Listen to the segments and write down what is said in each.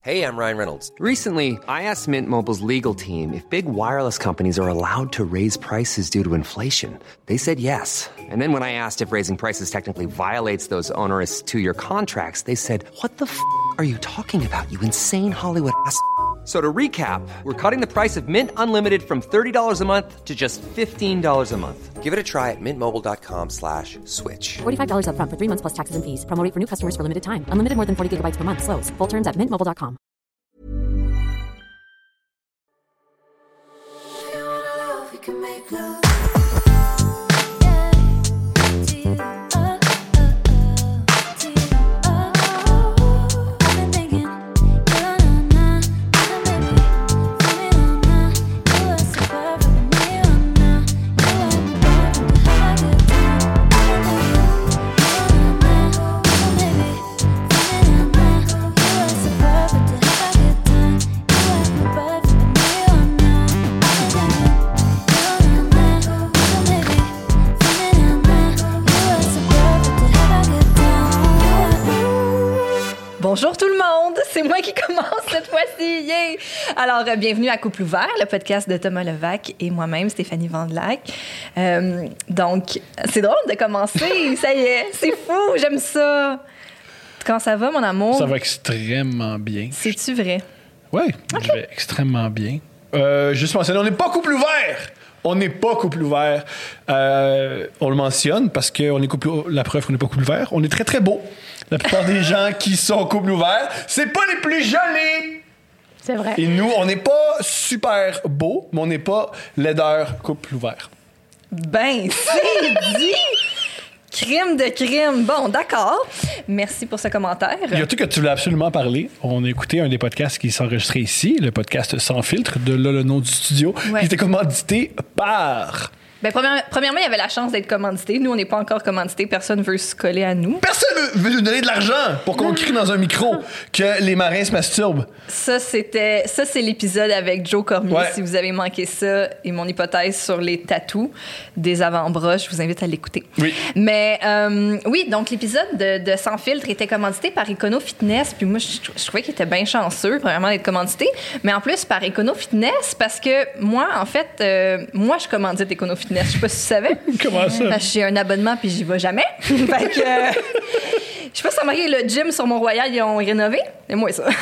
Hey, I'm Ryan Reynolds. Recently, I asked Mint Mobile's legal team if big wireless companies are allowed to raise prices due to inflation. They said yes. And then when I asked if raising prices technically violates those onerous two-year contracts, they said, "What the f*** are you talking about, you insane Hollywood ass?" So to recap, we're cutting the price of Mint Unlimited from $30 a month to just $15 a month. Give it a try at mintmobile.com/switch. $45 up front for 3 months plus taxes and fees. Promo rate for new customers for limited time. Unlimited more than 40 gigabytes per month. Slows full terms at mintmobile.com. Bonjour tout le monde, c'est moi qui commence cette fois-ci. Yeah! Alors, bienvenue à Couple ouvert, le podcast de Thomas Levac et moi-même, Stéphanie Vandelac. Donc, c'est drôle de commencer, ça y est, c'est fou, j'aime ça. Comment ça va, mon amour? Ça va extrêmement bien. C'est-tu vrai? Oui, okay. Je vais extrêmement bien. Juste mentionner, on n'est pas couple ouvert! On n'est pas couple ouvert. On le mentionne parce que la preuve qu'on n'est pas couple ouvert, on est très, très beau. La plupart des gens qui sont couple ouvert, c'est pas les plus jolis. C'est vrai. Et nous, on n'est pas super beau, mais on n'est pas laideur couple ouvert. Ben, c'est dit! Crime de crime. Bon, d'accord. Merci pour ce commentaire. Il y a un truc que tu voulais absolument parler. On a écouté un des podcasts qui s'enregistrait ici, le podcast Sans filtre, de là le nom du studio, qui était commandité par... Ben, premièrement, il y avait la chance d'être commandité. Nous, on n'est pas encore commandité. Personne ne veut se coller à nous. Personne veut nous donner de l'argent pour qu'on crie dans un micro que les marins se masturbent. Ça, c'est l'épisode avec Joe Cormier. Ouais. Si vous avez manqué ça et mon hypothèse sur les tatous des avant-bras, je vous invite à l'écouter. Oui. Mais oui, donc l'épisode de Sans filtre était commandité par Econo Fitness. Puis moi, je trouvais qu'il était bien chanceux, premièrement, d'être commandité. Mais en plus, par Econo Fitness, parce que moi, en fait, moi, je commandite Econo Fitness. Je sais pas si tu savais. Comment ça? Parce que j'ai un abonnement puis j'y vais jamais. Fait que, je sais pas si ça marqué, le gym sur Mont-Royal, ils ont rénové. C'est moi, ça.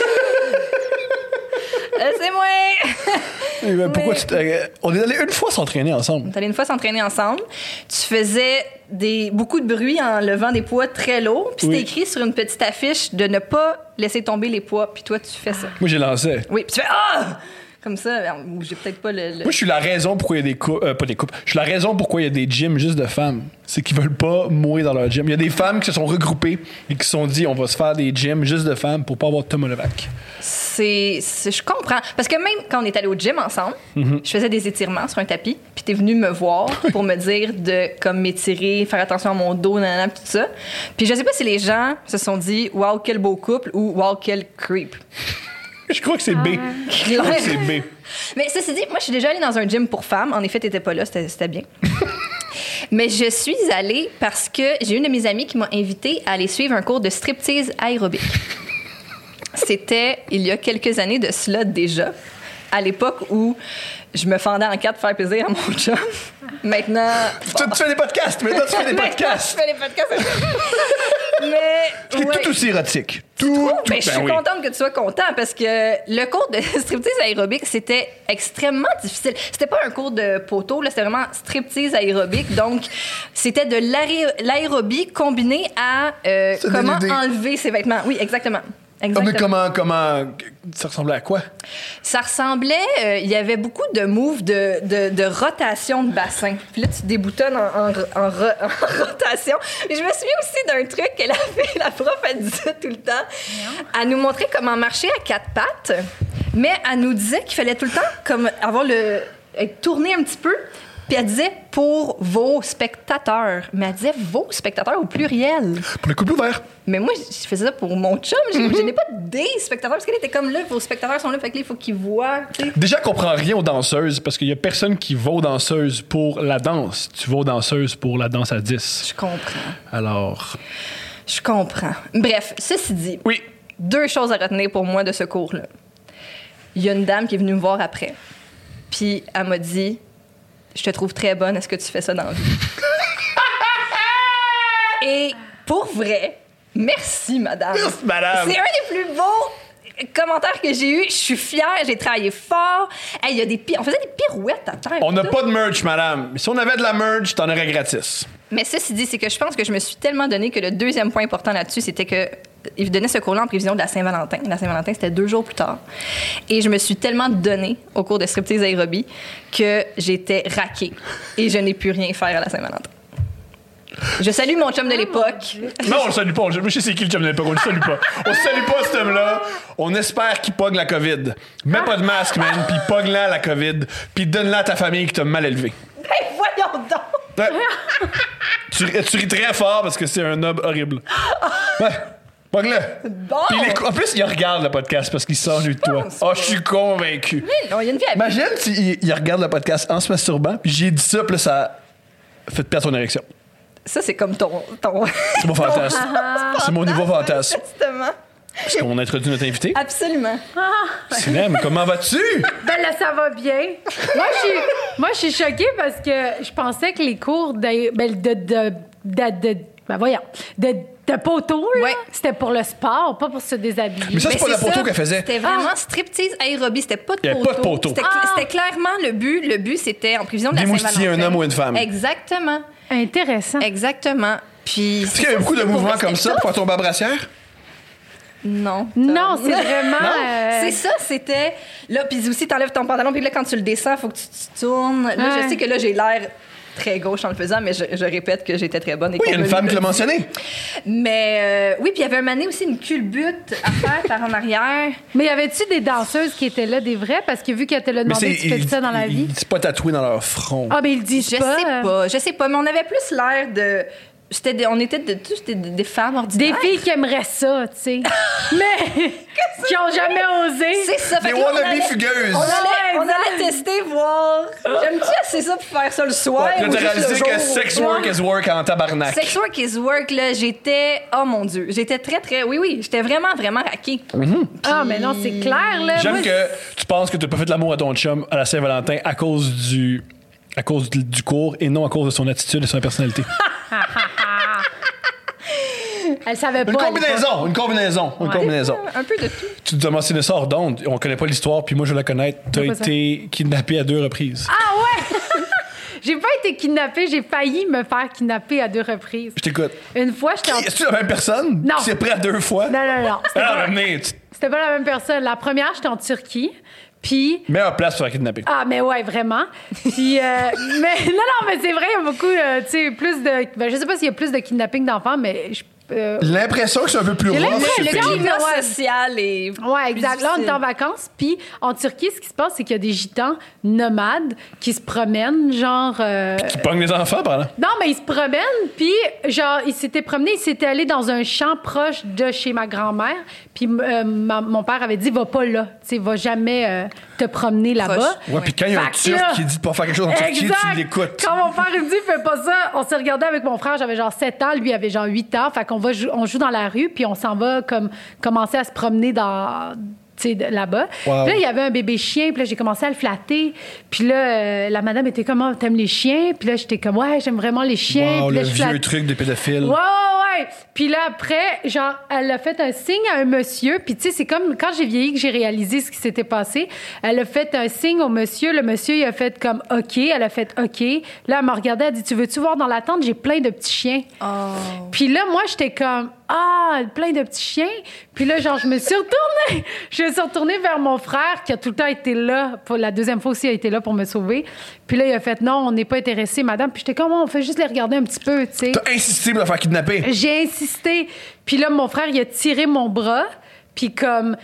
C'est moi! Pourquoi on est allé une fois s'entraîner ensemble. On est allé une fois s'entraîner ensemble. Tu faisais beaucoup de bruit en levant des poids très lourds. Puis c'était écrit sur une petite affiche de ne pas laisser tomber les poids. Puis toi, tu fais ça. Moi, j'ai lancé. Oui, puis tu fais « Ah! » Comme ça, ou j'ai peut-être pas le... Moi, je suis la raison pourquoi il y a des couples. Pas des couples. Je suis la raison pourquoi il y a des gyms juste de femmes. C'est qu'ils veulent pas mourir dans leur gym. Il y a des femmes qui se sont regroupées et qui se sont dit on va se faire des gyms juste de femmes pour pas avoir Thomas Levac. Je comprends. Parce que même quand on est allé au gym ensemble, je faisais des étirements sur un tapis, puis t'es venu me voir pour me dire de comme m'étirer, faire attention à mon dos, nanana, puis tout ça. Puis je sais pas si les gens se sont dit wow, quel beau couple ou wow, quel creep. Je crois que c'est B. Je crois que c'est B. Mais ceci dit, moi, je suis déjà allée dans un gym pour femmes. En effet, t'étais pas là, c'était bien. Mais je suis allée parce que j'ai une de mes amies qui m'a invitée à aller suivre un cours de striptease aérobique. C'était il y a quelques années de cela déjà, à l'époque où je me fendais en quatre pour faire plaisir à mon chum. Maintenant... Tu fais des podcasts! Maintenant, tu fais des podcasts! Je fais des podcasts. Mais... C'est tout aussi érotique. Je suis contente que tu sois content parce que le cours de striptease aérobique, c'était extrêmement difficile. C'était pas un cours de poteau, là, c'était vraiment striptease aérobique. Donc, c'était de l'aérobie combiné à comment enlever ses vêtements. Oui, exactement. Exactement. Mais comment ça ressemblait à quoi? Ça ressemblait, il y avait beaucoup de moves de rotation de bassin. Puis là, tu déboutonnes en rotation. Mais je me souviens aussi d'un truc qu'elle a fait, la prof, elle disait tout le temps. Elle nous montrait comment marcher à quatre pattes, mais elle nous disait qu'il fallait tout le temps comme avoir être tourné un petit peu. Puis elle disait pour vos spectateurs. Mais elle disait vos spectateurs au pluriel. Pour le couple ouvert. Mais moi, je faisais ça pour mon chum. Je n'ai pas des spectateurs. Parce qu'elle était comme là, vos spectateurs sont là. Fait que là, il faut qu'ils voient. T'sais. Déjà qu'on prend rien aux danseuses parce qu'il n'y a personne qui va aux danseuses pour la danse. Tu vas aux danseuses pour la danse à 10. Je comprends. Alors. Je comprends. Bref, ceci dit. Oui. 2 choses à retenir pour moi de ce cours-là. Il y a une dame qui est venue me voir après. Puis elle m'a dit « Je te trouve très bonne. Est-ce que tu fais ça dans la vie? » Et pour vrai, merci, madame. Merci, madame. C'est un des plus beaux commentaires que j'ai eu. Je suis fière. J'ai travaillé fort. Hey, il y a on faisait des pirouettes à terre. On n'a tout. pas de merch, madame. Mais si on avait de la merch, t'en aurais gratis. Mais ceci dit, c'est que je pense que je me suis tellement donné que le deuxième point important là-dessus, c'était que il donnait ce cours-là en prévision de la Saint-Valentin. La Saint-Valentin, c'était 2 jours plus tard. Et je me suis tellement donnée au cours de striptease aérobie que j'étais raquée. Et je n'ai pu rien faire à la Saint-Valentin. Je salue mon chum de l'époque. Non, on le salue pas. Moi, je sais qui le chum de l'époque. On le salue pas. On salue pas cet homme-là. On espère qu'il pogne la COVID. Mets pas de masque, man, puis pogne-la la COVID, puis donne-la à ta famille qui t'a mal élevé. Ben voyons donc! Ouais. tu ris très fort parce que c'est un homme horrible. Ouais. Pogne-le. Bon! Puis en plus, il regarde le podcast parce qu'il s'ennuie de toi. Oh, je suis convaincu. Oui, non, il y a une vie à Imagine s'il regarde le podcast en se masturbant, puis j'ai dit ça, puis là, ça fait perdre ton érection. Ça, c'est comme ton... C'est mon fantasme. C'est mon nouveau fantasme. Justement. Est-ce qu'on introduit notre invité? Absolument. Sinem, comment vas-tu? Ben là, ça va bien. Moi, je suis choquée parce que je pensais que les cours de poteau, là, Ouais. c'était pour le sport, pas pour se déshabiller. Mais ça, c'est pas la poteau qu'elle faisait. C'était vraiment striptease aérobie. C'était pas de Il y avait poteau. pas de poteau. C'était clairement le but. Le but, c'était en prévision de la Démoustiller Saint-Valentin. un homme ou une femme. Exactement. Intéressant. Exactement. Puis... Est-ce qu'il y avait beaucoup de mouvements comme ça pour faire tomber à brassière? Non. Non, c'est vraiment... C'est ça, c'était... Là, puis aussi, t'enlèves ton pantalon, puis là, quand tu le descends, il faut que tu tournes. Là, Ouais. je sais que là, j'ai l'air très gauche en le faisant, mais je répète que j'étais très bonne. Et Oui, il y a une femme qui l'a mentionné. Mais oui, puis il y avait un mané aussi, une culbute à faire par en arrière. Mais y avait-tu des danseuses qui étaient là, des vraies? Parce que vu qu'elle te l'a demandé, tu fais ça dans la vie. C'est pas tatoué dans leur front. Ah, ben ils le disent pas. Je sais pas, mais on avait plus l'air de... on était des femmes Des ordinaires. filles qui aimeraient ça, tu sais. Mais qui ont jamais osé. C'est ça. Des fait que là, wannabe fugueuses. on allait tester, voir. J'aime-tu assez ça pour faire ça le soir? Ouais, puis là, ou t'as juste réalisé le que jour? sex work is work en tabarnak. Sex work is work, là, j'étais... Oh mon Dieu. J'étais très, très... Oui, j'étais vraiment, vraiment raquée. Ah, mais non, c'est clair, là. J'aime Moi, que tu penses que t'as pas fait l'amour à ton chum à la Saint-Valentin à cause du cours et non à cause de son attitude et son personnalité. Elle savait pas. Une combinaison. Un peu de tout. Tu nous as mentionné ça hors d'onde. On connaît pas l'histoire, puis moi je la connais. T'as C'est pas ça. été kidnappé à 2 reprises. Ah ouais! J'ai pas été kidnappée, j'ai failli me faire kidnapper à 2 reprises. Je t'écoute. Une fois, j'étais en... Est-ce que tu la même personne? Non. Qui s'est pris à 2 fois? Non. C'était Ah, pas... mais C'était pas la même personne. La première, j'étais en Turquie. Puis... meilleure place pour la kidnapper. Ah, mais ouais, vraiment. Puis, mais non, mais c'est vrai, il y a beaucoup, tu sais, plus de... Ben, je sais pas s'il y a plus de kidnapping d'enfants, mais... L'impression que c'est un peu plus J'ai rough, l'impression ce que pays. le climat Ouais. social est... Ouais, exact. Là, on est difficile. en vacances. Puis, en Turquie, ce qui se passe, c'est qu'il y a des gitans nomades qui se promènent, genre... Qui pognent les enfants, par là. Non, mais ils se promènent, puis genre, ils s'étaient promenés, ils s'étaient allés dans un champ proche de chez ma grand-mère, puis mon père avait dit, va pas là, tu sais, va jamais te promener là-bas. Ouais, puis quand il y a un Fait que Turc là- qui dit de pas faire quelque chose en Turquie, Exact. tu l'écoutes. Quand mon père il me dit, fais pas ça, on s'est regardé avec mon frère, j'avais genre 7 ans, lui avait genre 8 ans, fait qu'on on joue dans la rue, puis on s'en va comme commencer à se promener dans... tu sais, là-bas. Wow. Puis là, il y avait un bébé chien, puis là, j'ai commencé à le flatter. Puis là, la madame était comme, oh, t'aimes les chiens? Puis là, j'étais comme, ouais, j'aime vraiment les chiens. Wow, Puis là, le je vieux flatte- truc de pédophile. Ouais. Puis là, après, genre, elle a fait un signe à un monsieur. Puis tu sais, c'est comme quand j'ai vieilli que j'ai réalisé ce qui s'était passé. Elle a fait un signe au monsieur. Le monsieur, il a fait comme OK. Elle a fait OK. Là, elle m'a regardé. Elle a dit, tu veux-tu voir dans la tente? J'ai plein de petits chiens. Puis là, moi, j'étais comme, plein de petits chiens. Puis là, genre, je me suis retournée. Je me suis retournée vers mon frère qui a tout le temps été là. Pour la deuxième fois aussi, il a été là pour me sauver. Puis là, il a fait, non, on n'est pas intéressé, madame. Puis j'étais comme, on fait juste les regarder un petit peu, tu sais. T'as insisté pour la faire kidnapper. J'ai insisté. Puis là, mon frère, il a tiré mon bras. Puis comme,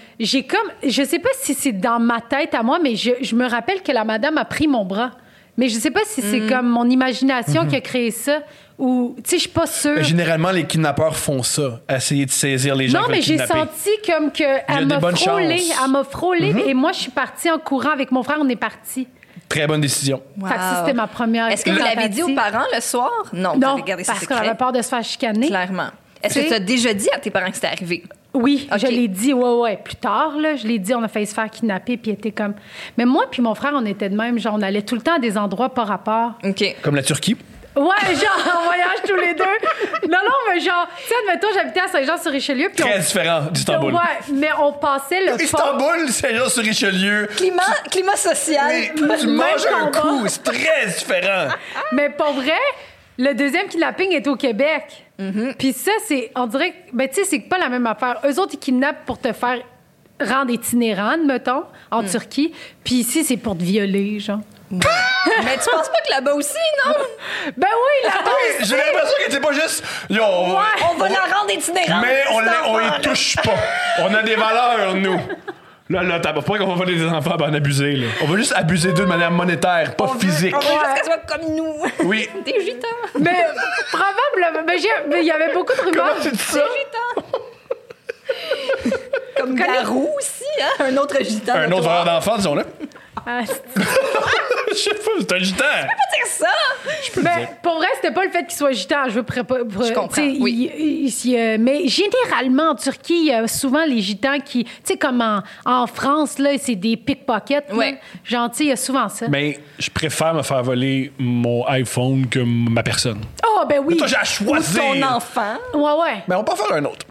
je sais pas si c'est dans ma tête à moi, mais je me rappelle que la madame a pris mon bras. Mais je sais pas si c'est comme mon imagination qui a créé ça ou, tu sais, je suis pas sûre. Mais généralement, les kidnappeurs font ça, essayer de saisir les gens Non, qui veulent mais j'ai kidnapper. senti comme que Il y a elle des m'a bonnes frôlé. chances. Elle m'a frôlé et moi, je suis partie en courant avec mon frère. On est partis. Très bonne décision. Fait que ça, c'était ma première. Est-ce que vous l'avez dit aux tentative. parents le soir? Non, vous Non, avez gardé ça parce qu'on secret. avait peur de se faire chicaner. Clairement. Est-ce que Tu tu sais- as déjà dit à tes parents que c'était arrivé? Oui, Ok. je l'ai dit, ouais. Plus tard, là, je l'ai dit, on a failli se faire kidnapper, puis il était comme... Mais moi puis mon frère, on était de même, genre, on allait tout le temps à des endroits pas rapport. OK. Comme la Turquie. Ouais, genre, en voyage tous les deux. Non, mais genre, tu sais, admettons, j'habitais à Saint-Jean-sur-Richelieu, puis Très différent d'Istanbul. Ouais, mais on passait le pont... Istanbul, Saint-Jean-sur-Richelieu. Climat social. Oui, tu manges un combat. coup. C'est très différent. Mais pour vrai, le deuxième kidnapping est au Québec. Puis ça, c'est, on dirait, ben tu sais, c'est pas la même affaire. Eux autres, ils kidnappent pour te faire rendre itinérant, mettons, en Turquie. Puis ici, c'est pour te violer, genre. Mais tu penses pas que là-bas aussi, non? Ben oui, là-bas. J'ai l'impression que c'est pas juste. Yo, On va la rendre itinérante. mais on cet y enfant-là. touche pas. On a des valeurs, nous. Là, t'as pas qu'on va voler des enfants pour en abuser, là. On va juste abuser d'eux de manière monétaire, pas physique. On veut juste qu'elle soit comme nous. Oui. Des gitans. Mais probablement. Mais il y avait beaucoup de rumeurs. Comment tu dis ça? Des gitans. Comme Garou aussi, hein? Un autre gitan. Un autre valeur d'enfant, disons-le. Ah, Je sais pas, c'est un gitan. C'est ça. mais pour vrai, c'était pas le fait qu'il soit gitan. Je veux Je comprends, oui. Mais généralement, en Turquie, il y a souvent les gitans qui... Tu sais, comme en France, là, c'est des pickpockets. là. Ouais. Genre, tu sais, il y a souvent ça. Mais je préfère me faire voler mon iPhone que ma personne. Oh, ben oui. Toi, j'ai à Ou choisir. ton enfant. Ouais. Mais on peut en faire un autre.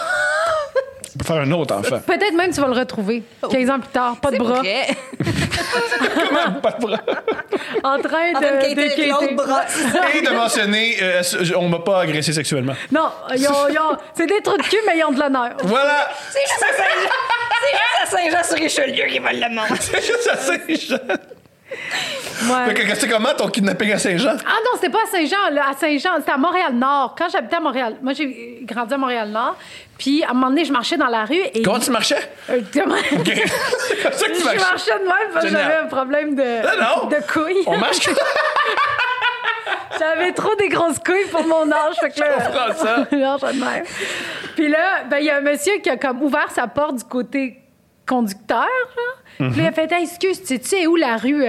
On peut faire un autre enfant. Peut-être même tu vas le retrouver 15 ans plus tard. Pas de C'est bras. vrai. Pas de bras. En train En train de de quitter avec l'autre bras. Et de mentionner, on m'a pas agressé sexuellement. Non, c'est des trous de cul, mais ils ont de l'honneur. Voilà! C'est juste à Saint-Jean-sur-Richelieu qui va le manger. C'est juste à Saint-Jean. Ouais. Fait que c'est comment ton kidnapping à Saint-Jean? Ah non, c'était pas à Saint-Jean. Là. À Saint-Jean, c'était à Montréal-Nord. Quand j'habitais à Montréal, moi, j'ai grandi à Montréal-Nord. Puis, à un moment donné, je marchais dans la rue et... Comment tu marchais? Comment? OK. C'est comme ça que tu Je marchais. marchais de même parce que Génial. j'avais un problème Non. de couilles. On marche comme J'avais trop des grosses couilles pour mon âge. Fait que là, Je comprends ça. je marchais de même. Puis là, ben, il y a un monsieur qui a comme ouvert sa porte du côté conducteur, genre. Puis là, il a fait hey, excuse, tu sais où la rue,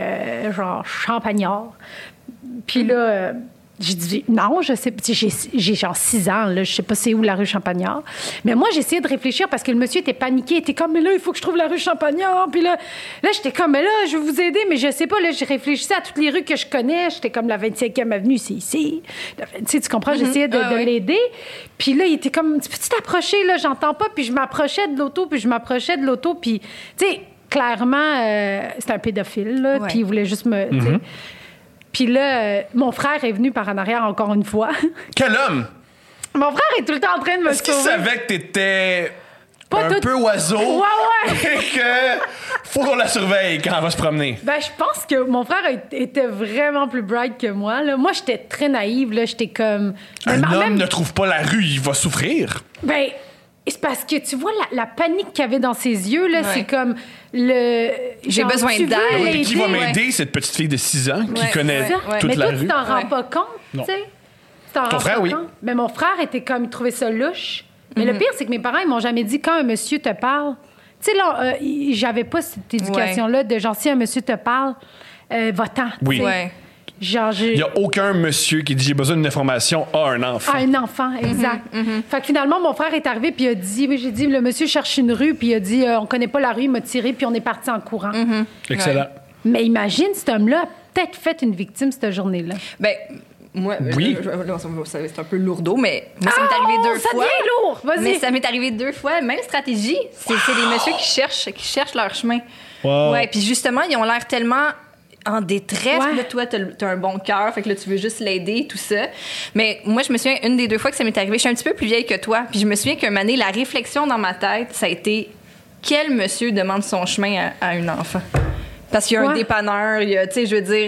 genre Champagnard? Puis là, j'ai dit non, je sais, j'ai genre 6 ans, là, je sais pas c'est où la rue Champagnard. Mais moi, j'ai essayé de réfléchir parce que le monsieur était paniqué, il était comme, mais là, il faut que je trouve la rue Champagnard. Puis là, j'étais comme, mais là, je vais vous aider, mais je sais pas, là, je réfléchissais à toutes les rues que je connais. J'étais comme, la 25e avenue, c'est ici. Tu sais, tu comprends, j'essayais de l'aider. Puis là, il était comme, tu peux-tu t'approcher, là, j'entends pas. Puis je m'approchais de l'auto, puis tu sais, clairement, c'était un pédophile, là, Ouais. puis il voulait juste me... tu sais. Puis là, mon frère est venu par en arrière encore une fois. Quel homme? Mon frère est tout le temps en train de me Est-ce qu'il sauver. savait que t'étais Pas un tout- peu oiseau? Ouais. Et que faut qu'on la surveille quand elle va se promener. Ben, je pense que mon frère était vraiment plus bright que moi. Là. Moi, j'étais très naïve. Là. J'étais comme... Un Mais en homme même- ne trouve pas la rue, il va souffrir. Ben, c'est parce que tu vois la panique qu'il y avait dans ses yeux, là, Ouais. c'est comme le... J'ai genre, besoin tu veux d'aide. Oui, l'aider. qui va ouais. m'aider, cette petite fille de 6 ans qui Ouais, connaît ouais, ouais. toute Mais la toi, tu rue? t'en rends Ouais. pas compte, Non. tu sais. Tu t'en rends frère, pas oui. compte. Mais mon frère était comme, il trouvait ça louche. Mais le pire, c'est que mes parents, ils m'ont jamais dit quand un monsieur te parle. Tu sais, là, j'avais pas cette éducation-là de genre, si un monsieur te parle, va-t'en. Oui. tu sais. Ouais. Genre, Il n'y a aucun monsieur qui dit j'ai besoin d'une information à un enfant. à un enfant, exact. Fait que finalement, mon frère est arrivé, puis il a dit, oui, j'ai dit, le monsieur cherche une rue, puis il a dit, on connaît pas la rue, il m'a tiré, puis on est parti en courant. Excellent. Mais imagine, cet homme-là a peut-être fait une victime cette journée-là. Ben, moi, Oui. c'est un peu lourdeau, mais moi, ça m'est arrivé 2 ça fois. devient lourd! Vas-y! Mais ça m'est arrivé 2 fois. Même stratégie. C'est des messieurs qui cherchent leur chemin. Wow. Ouais, puis justement, ils ont l'air tellement en détresse. Ouais. Puis là, toi, t'as un bon cœur, fait que là, tu veux juste l'aider, tout ça. Mais moi, je me souviens, une des 2 fois que ça m'est arrivé, je suis un petit peu plus vieille que toi, puis je me souviens qu'un moment donné, la réflexion dans ma tête, ça a été quel monsieur demande son chemin à un enfant? Parce qu'il y a un Ouais. dépanneur, il y a, tu sais, je veux dire...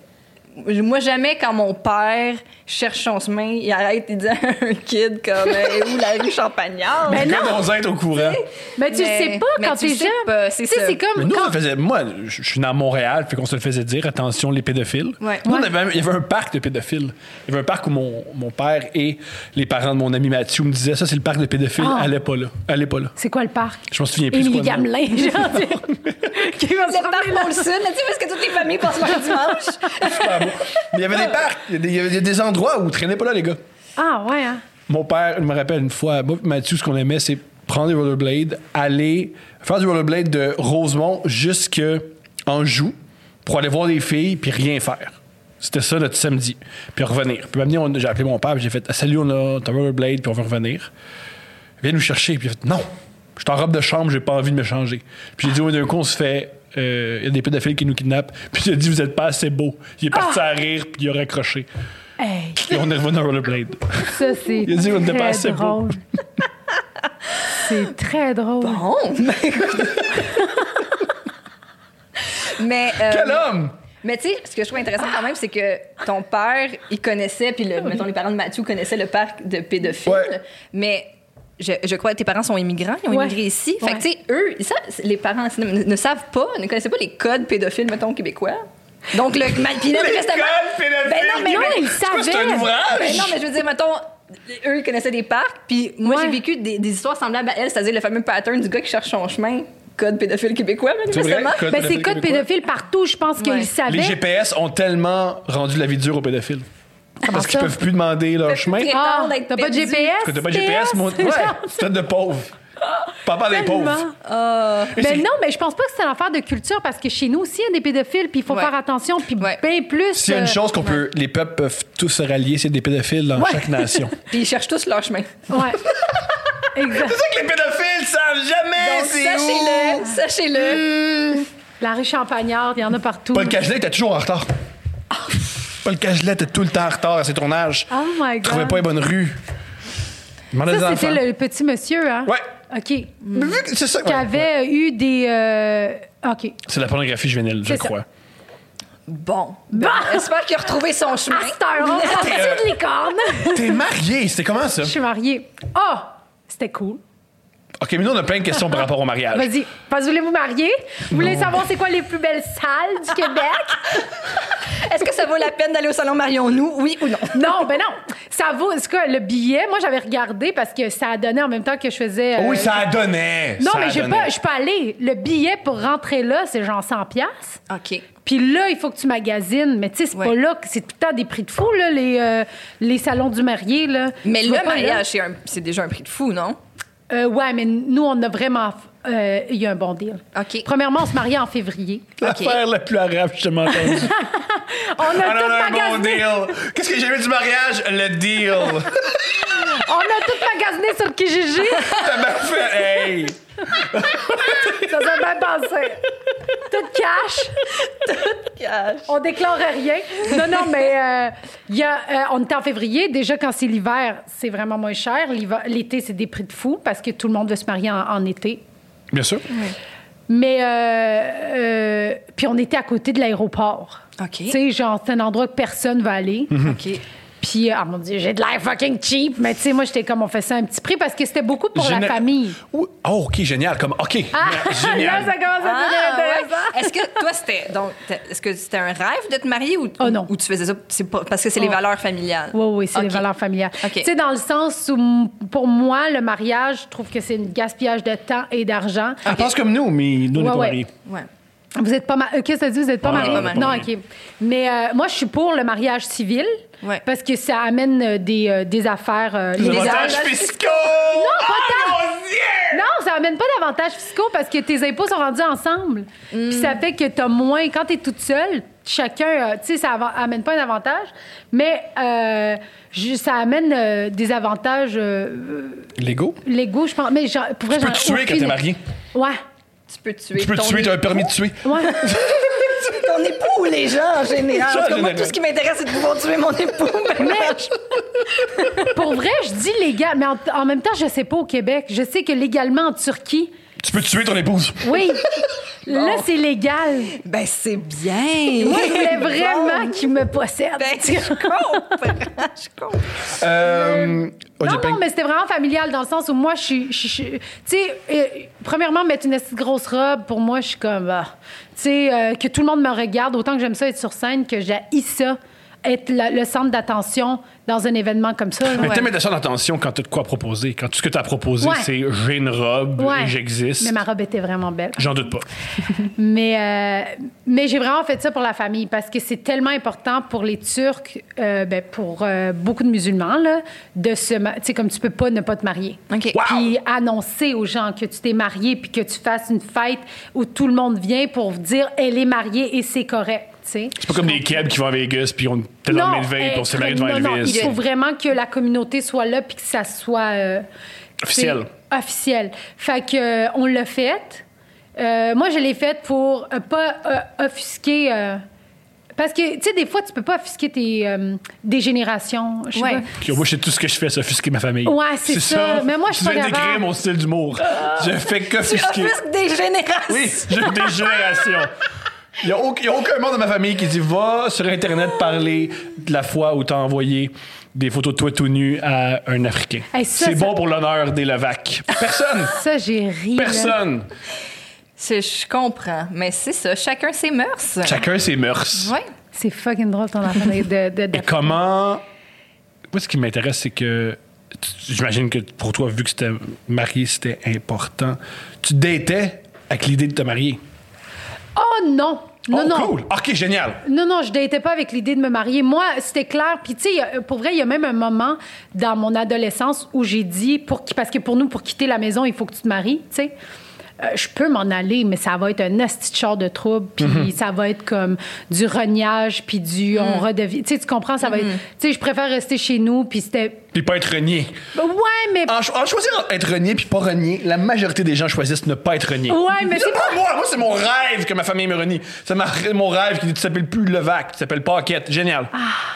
Moi, jamais quand mon père cherche son chemin, il arrête et dit à un kid comme où la rue Champagnard. Ben non! Comme on est au courant. Mais tu le sais pas quand tu t'es le sais jeune. pas, c'est Tu sais, ça. c'est comme Mais nous, quand... on faisait. Moi, je suis né à Montréal, fait qu'on se le faisait dire attention, les pédophiles. Ouais. Nous, Ouais. il y avait un parc de pédophiles. Il y avait un parc où mon père et les parents de mon ami Mathieu me disaient ça, c'est le parc de pédophiles. Ah. Allez pas là. Allez pas là. C'est quoi le parc? Je m'en souviens plus. Émilie c'est quoi le nom. Gamelin, genre. Qui va se Le parc promener là. Pôle-Sud, là, tu sais, parce que toutes les familles passent leur dimanche. Super beau. Mais il y avait des parcs. Il y avait des endroits où traînaient pas là, les gars. Ah, ouais, hein? Mon père, je me rappelle une fois, moi et Mathieu, ce qu'on aimait, c'est prendre des rollerblades, aller faire du rollerblade de Rosemont jusqu'en Joux pour aller voir des filles puis rien faire. C'était ça notre samedi. Puis revenir. Puis j'ai appelé mon père, puis j'ai fait « Salut, on a ton rollerblade, puis on veut revenir. » Viens nous chercher. Puis il a fait « Non, je suis en robe de chambre, j'ai pas envie de me changer. » Puis j'ai dit « Oui, d'un coup, on se fait... Il y a des pédophiles qui nous kidnappent. » Puis il a dit « Vous êtes pas assez beau. » Il est parti à rire, puis il a raccroché. Hey. Puis on est revenu en rollerblade. Ça, c'est Il a dit, on n'était pas très assez beau. drôle. C'est très drôle. Bon, mais Quel homme! Mais tu sais, ce que je trouve intéressant quand même, c'est que ton père, il connaissait, puis mettons, les parents de Mathieu connaissaient le parc de pédophiles. Ouais. Mais je crois que tes parents sont immigrants, ils ont immigré ici. Fait que tu sais, eux, les parents ne savent pas, ne connaissaient pas les codes pédophiles, mettons, québécois. Donc, le manifestement. Ben non, mais non, ils C'est savaient. un ouvrage! Ben non, mais je veux dire, mettons, eux, ils connaissaient des parcs, puis moi, j'ai vécu des histoires semblables à elle, c'est-à-dire le fameux pattern du gars qui cherche son chemin, code pédophile québécois, manifestement. Code Ben, c'est pédophile code québécois. pédophile partout, je pense qu'ils Ouais. savaient. Les GPS ont tellement rendu la vie dure aux pédophiles. Parce qu'ils ça? peuvent plus demander leur chemin. Ah, d'être t'as pas de perdu. GPS? Que t'as pas de GPS, mon... Ouais, c'est de pauvres. Papa des pauvres. Mais non, mais je pense pas que c'est une affaire de culture parce que chez nous aussi, il y a des pédophiles, puis il faut Ouais. faire attention, puis Ouais. bien plus. S'il y a une chose qu'on peut... Les peuples peuvent tous se rallier, c'est des pédophiles dans Ouais. chaque nation. Puis ils cherchent tous leur chemin. Ouais. Exact. C'est ça que les pédophiles savent jamais, Donc, sachez-le. La rue Champagnard, il y en a partout. Paul Cagelet était toujours en retard. Paul Cagelet était tout le temps en retard à ses tournages. Oh my Il trouvait God. pas les bonnes rues. Il demandait des Ça, enfants. c'était le petit monsieur, hein? Ouais. OK. Mais vu que c'est ça. Qui ouais, ouais. avait eu des... OK. C'est la pornographie juvénile, je C'est ça. crois. Bon. J'espère qu'il a retrouvé son chemin. À cette heure, on prend de licorne. T'es marié, c'était comment ça? Je suis mariée. Ah! C'était cool. OK, mais nous, on a plein de questions par rapport au mariage. Vas-y. Voulez-vous marier? Vous voulez savoir c'est quoi les plus belles salles du Québec? Est-ce que ça vaut la peine d'aller au salon Marions-nous, oui ou non? Non, ben non. Ça vaut... En tout cas, le billet, moi, j'avais regardé parce que ça a donné en même temps que je faisais... Oh oui, ça a donné. Non, ça mais a je donné. suis pas allée. Le billet pour rentrer là, c'est genre 100$. OK. Puis là, il faut que tu magasines. Mais tu sais, c'est Ouais. pas là que c'est tout le temps des prix de fou, là, les salons du marié, là. Mais Tu le vas pas là. mariage, c'est déjà un prix de fou, non? Ouais, mais nous, on a vraiment... Il y a un bon deal. OK. Premièrement, on se mariait en février. L'affaire la plus arabe que j'ai jamais entendue. On a On tout a un bon magasiné. deal. Qu'est-ce que j'ai aimé du mariage? Le deal. On a tout magasiné sur Kijiji. T'as bien fait. Hey! Ça s'est bien passé. Tout cash. On déclarait rien. Non, mais on était en février. Déjà, quand c'est l'hiver, c'est vraiment moins cher. L'été, c'est des prix de fou parce que tout le monde veut se marier en été. Bien sûr. Mais, puis on était à côté de l'aéroport. OK. Tu sais, genre, c'est un endroit que personne va aller. OK. Puis, ah mon Dieu, j'ai de l'air fucking cheap. Mais tu sais, moi, j'étais comme, on fait ça à un petit prix parce que c'était beaucoup pour la famille. Oh, OK, génial. Comme, OK. Ah, génial. là, ça commence à devenir intéressant. ouais. Est-ce que toi, est-ce que c'était un rêve de te marier ou, Oh, non. ou tu faisais ça parce que c'est les Oh. valeurs familiales? Oui, c'est les OK. valeurs familiales. OK. Tu sais, dans le sens où, pour moi, le mariage, je trouve que c'est un gaspillage de temps et d'argent. Elle pense comme nous, mais nous, on est Ouais, pas ouais. mariés. Ouais. Vous êtes pas mariés. Qu'est-ce que ça dit? Vous n'êtes pas Ah, mariés? pas mariés. Non, OK. Mais moi, je suis pour le mariage civil Ouais. parce que ça amène des affaires Les illégales. avantages fiscaux! Non, pas tant. mon Dieu! Non, ça amène pas d'avantages fiscaux parce que tes impôts sont rendus ensemble. Puis ça fait que t'as moins... Quand t'es toute seule, chacun... tu sais, ça amène pas un avantage, mais ça amène des avantages Légaux? légaux, je pense. Mais pour vrai, Tu peux te tuer quand t'es marié. Ouais. Tu peux tuer Tu peux te ton tuer, t'as un permis de tuer. Ouais. ton époux ou les gens en général. Ça, En tout cas, moi, général. tout ce qui m'intéresse, c'est de pouvoir tuer mon époux. Pour vrai, je dis légal, mais en même temps, je sais pas au Québec. Je sais que légalement en Turquie, Tu peux tuer ton épouse. oui, là, c'est légal. Ben, c'est bien. Moi, je voulais vraiment qu'il me possède. Ben, je comprends. Je comprends. Oh, j'ai Non, plein- non, mais c'était vraiment familial dans le sens où moi, tu sais, premièrement, mettre une petite grosse robe, pour moi, je suis comme, tu sais, que tout le monde me regarde, autant que j'aime ça être sur scène, que j'haïs ça, être le centre d'attention dans un événement comme ça. Mais là. t'aimes mettre ça d'attention quand t'as de quoi proposer. Quand tout ce que t'as proposé, Ouais. c'est j'ai une robe Ouais. et j'existe. Mais ma robe était vraiment belle. J'en doute pas. Mais j'ai vraiment fait ça pour la famille parce que c'est tellement important pour les Turcs, pour beaucoup de musulmans, là, de se... Tu sais, comme tu peux pas ne pas te marier. OK. Wow! Puis annoncer aux gens que tu t'es marié puis que tu fasses une fête où tout le monde vient pour dire « elle est mariée et c'est correct ». C'est C'est pas comme des kebs qui vont à Vegas puis on était dans le de veille puis on s'est marié devant non, Elvis. il faut vraiment que la communauté soit là puis que ça soit... Officiel. c'est officiel. Fait que on l'a fait. Moi, je l'ai faite pour pas offusquer... parce que, tu sais, des fois, tu peux pas offusquer des générations. Je sais Ouais. pas. Puis moi, je sais tout ce que je fais, c'est offusquer ma famille. Ouais, c'est ça. Mais moi, je suis Tu pas viens de décrire capable. mon style d'humour. Je fais qu'offusquer. Offusque des générations. Oui, j'ai des générations. Il n'y a aucun membre de ma famille qui dit va sur Internet parler de la fois où tu as envoyé des photos de toi tout nu à un Africain. Hey, ça, c'est ça- bon pour l'honneur des Levaques. Personne. Ça, j'ai ri. là. Personne. Je comprends. Mais c'est ça. Chacun ses mœurs. Chacun ses mœurs. Ouais. C'est fucking drôle ton affaire de Et comment... Moi, ce qui m'intéresse, c'est que... J'imagine que pour toi, vu que c'était marié, c'était important. Tu datais avec l'idée de te marier. Oh non! Non, oh, non. cool. OK, génial. Non, je datais pas avec l'idée de me marier. Moi, c'était clair. Puis, tu sais, pour vrai, il y a même un moment dans mon adolescence où j'ai dit, parce que pour nous, pour quitter la maison, il faut que tu te maries, tu sais. Je peux m'en aller, mais ça va être un asti de char de trouble, puis ça va être comme du rognage, puis on redevient... Tu sais, tu comprends? Ça va être... Tu sais, je préfère rester chez nous, puis c'était... Puis pas être renié. Ouais, mais... En choisir entre être renié puis pas renié, la majorité des gens choisissent ne pas être renié. Ouais, mais c'est pas moi. Moi, c'est mon rêve que ma famille me renie. C'est mon rêve qui dit tu t'appelles plus Levac, tu t'appelles Paquette. Génial.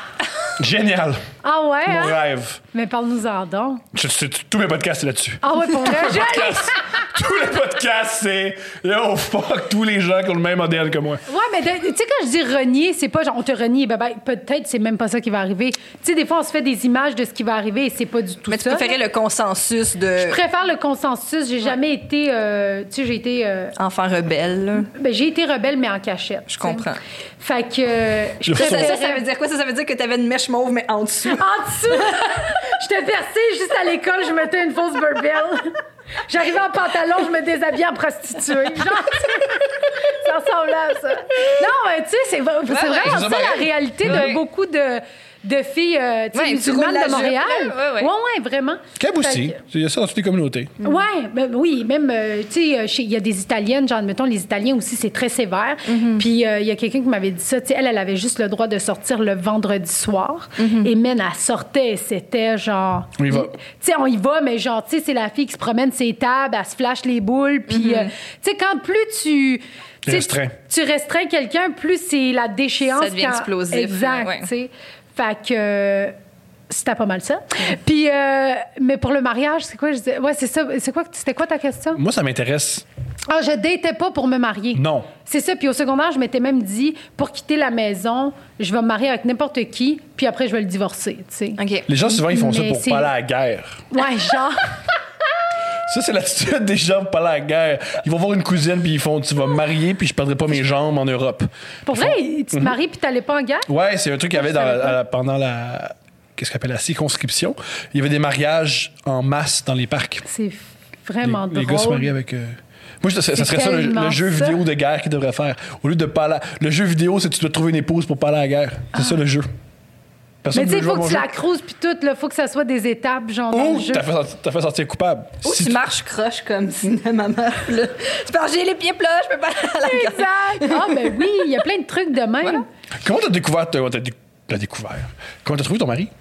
Génial. Ah ouais, Mon hein? rêve. Mais parle-nous-en donc. Tous mes podcasts, c'est là-dessus. Ah ouais, pour vrai, Tous les podcasts, c'est oh fuck, tous les gens qui ont le même modèle que moi. Ouais, mais tu sais, quand je dis renier, c'est pas genre on te renie, ben, peut-être c'est même pas ça qui va arriver. Tu sais, des fois, on se fait des images de ce qui va arriver et c'est pas du tout Mais tu ça. préférais le consensus de Je préfère le consensus. J'ai jamais été. Tu sais, j'ai été. enfant rebelle. là. J'ai été rebelle, mais en cachette. Je comprends. Fait que. Je Ça, préférais- Ça veut dire quoi? Ça veut dire que t'avais une mèche mauve, mais en dessous. En dessous, j'étais percée juste à l'école, je mettais une fausse Burberry. J'arrivais en pantalon, je me déshabillais en prostituée. Genre, ça ressemblait à ça. Non, mais tu sais, c'est vraiment c'est ça ça, la pareil. réalité Ouais. de beaucoup de filles tu sais, Ouais, tu musulmanes roules la de Montréal. jupe, là. Ouais. Ouais, vraiment. Keb aussi. Fait Il y a ça dans toutes les communautés. que- Ouais, ben oui, même, tu sais, il y a des Italiennes, genre, mettons, les Italiens aussi, c'est très sévère. Puis il y a quelqu'un qui m'avait dit ça, tu sais, elle avait juste le droit de sortir le vendredi soir. Et man, elle sortait, c'était genre... On y va. Tu sais, on y va, mais genre, tu sais, c'est la fille qui se promène ses tables, elle se flash les boules, puis, tu sais, quand plus tu... tu sais, Restreins. Tu restreins quelqu'un, plus c'est la déchéance. Ça devient explosif, Exact, ouais. tu sais. Fait que... C'était pas mal ça. Puis, mais pour le mariage, c'est quoi? Je disais, ouais, c'est ça. C'était quoi ta question? Moi, ça m'intéresse. Ah, je datais pas pour me marier. Non. C'est ça. Puis au secondaire, je m'étais même dit, pour quitter la maison, je vais me marier avec n'importe qui, puis après, je vais le divorcer, tu sais. OK. Les gens, souvent, ils font ça Mais pour c'est- pas aller à la guerre. Ouais, genre. Ça, c'est l'attitude des gens pour pas aller à la guerre. Ils vont voir une cousine, puis ils font tu vas me marier, puis je perdrai pas mes jambes en Europe. Pour vrai, tu te maries puis t'allais pas en guerre? Ouais, c'est un truc qu'il y avait Je savais pas. pendant la. Qu'est-ce qu'on appelle la circonscription. Il y avait des mariages en masse dans les parcs. C'est vraiment Les gars se drôle. marient avec. Moi, ça serait ça tellement le jeu ça. vidéo de guerre qu'ils devraient faire. Au lieu de pas aller. Le jeu vidéo, c'est que tu dois trouver une épouse pour pas aller à la guerre. C'est ça le jeu. Personne Mais tu sais, veut il faut jouer à que mon tu jeu. la crouses puis tout, là. Faut que ça soit des étapes, genre, dans Ou le jeu. t'as fait sortir coupable. Ou Si tu marches croche comme ma maman. Là. Tu peux j'ai les pieds plats, je peux pas aller à la guerre. Exact. Ah, ben oui, il y a plein de trucs de même. Voilà. Comment t'as découvert. T'as découvert. Comment t'as trouvé ton mari?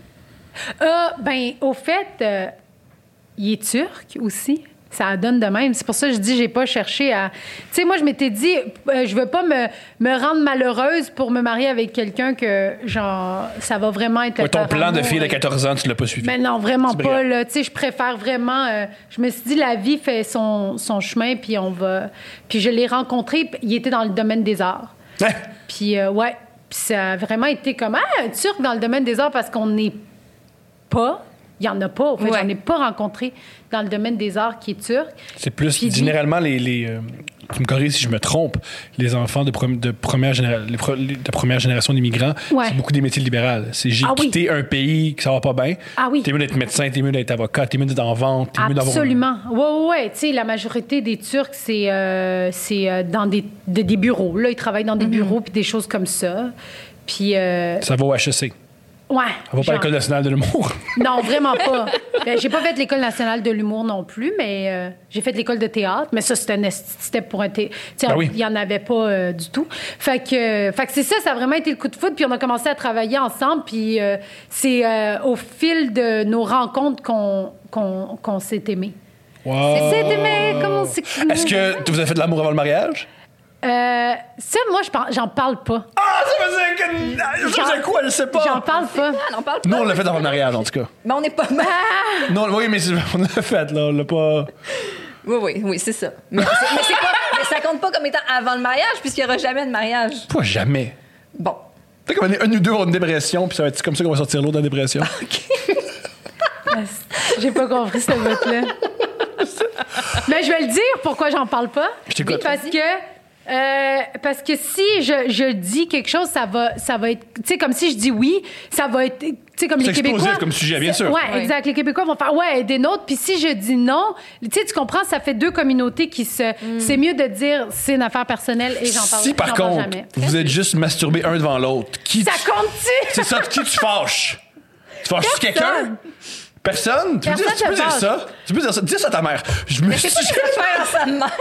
Ben, au fait, il est turc aussi. Ça donne de même. C'est pour ça que je dis, j'ai pas cherché à. Tu sais, moi, je m'étais dit, je veux pas me rendre malheureuse pour me marier avec quelqu'un que, genre, ça va vraiment être. Ouais, ton par plan de amour fille de et- 14 ans, tu l'as pas suivi. Mais non, vraiment C'est pas, brillant. là. Tu sais, je préfère vraiment. Je me suis dit, la vie fait son chemin, puis on va. Puis je l'ai rencontré, puis il était dans le domaine des arts. Hein? Puis, ouais. Puis ça a vraiment été comme, un turc dans le domaine des arts parce qu'on n'est pas. Il n'y en a pas. En fait, Ouais. j'en ai pas rencontré dans le domaine des arts qui est turc. C'est plus. Puis lui- Généralement, tu me corriges si je me trompe, les enfants de première génération d'immigrants, Ouais. c'est beaucoup des métiers libéraux. C'est j'ai quitté un pays que ça va pas bien. Ah oui. T'es mieux d'être médecin, t'es mieux d'être avocat, t'es mieux d'être en vente, t'es mieux d'avoir... Absolument. Ouais. Tu sais, la majorité des Turcs, c'est dans des bureaux. Là, ils travaillent dans des bureaux puis des choses comme ça. Puis... Ça va au HEC. Ouais. Ça va pas à l'École nationale de l'humour. Non, vraiment pas. J'ai pas fait l'École nationale de l'humour non plus, mais j'ai fait l'école de théâtre. Mais ça, c'était pour un théâtre. Oui. Il y en avait pas du tout. Fait que c'est ça a vraiment été le coup de foudre. Puis on a commencé à travailler ensemble. Puis c'est au fil de nos rencontres qu'on s'est aimés. Wow. C'est aimé, comment c'est... Est-ce que vous avez fait de l'amour avant le mariage? Ça, moi, j'en parle pas. Ah, ça veut dire que... Ça veut dire quoi? Je sais pas. J'en parle pas. On en parle pas. Nous, on l'a fait avant le mariage, en tout cas. Mais on n'est pas mal. Non, oui, mais on l'a fait, là. On l'a pas... Oui, c'est ça. Mais ça compte pas comme étant avant le mariage, puisqu'il n'y aura jamais de mariage. Pas jamais. Bon. Peut-être qu'on est un ou deux ont une dépression, puis ça va être comme ça qu'on va sortir l'autre de la dépression. J'ai pas compris ce bout-là. Mais je vais le dire pourquoi j'en parle pas. Je t'écoute. Parce que si je dis quelque chose, ça va être... Tu sais, comme si je dis oui, ça va être... Tu sais, comme C'est les Québécois... explosif comme sujet, bien sûr. Ouais, exact. Les Québécois vont faire « ouais, des nôtres ». Puis si je dis non, tu sais, tu comprends, ça fait deux communautés qui se... C'est mieux de dire « c'est une affaire personnelle » et j'en parle Si, par contre, jamais. vous êtes juste masturbés un devant l'autre, qui... Ça compte-tu? C'est ça, qui tu fâches? Tu fâches quelqu'un? Personne? Tu peux dire ça? Tu peux dire ça? Dis ça à ta mère. Je me suis... Faire à sa mère.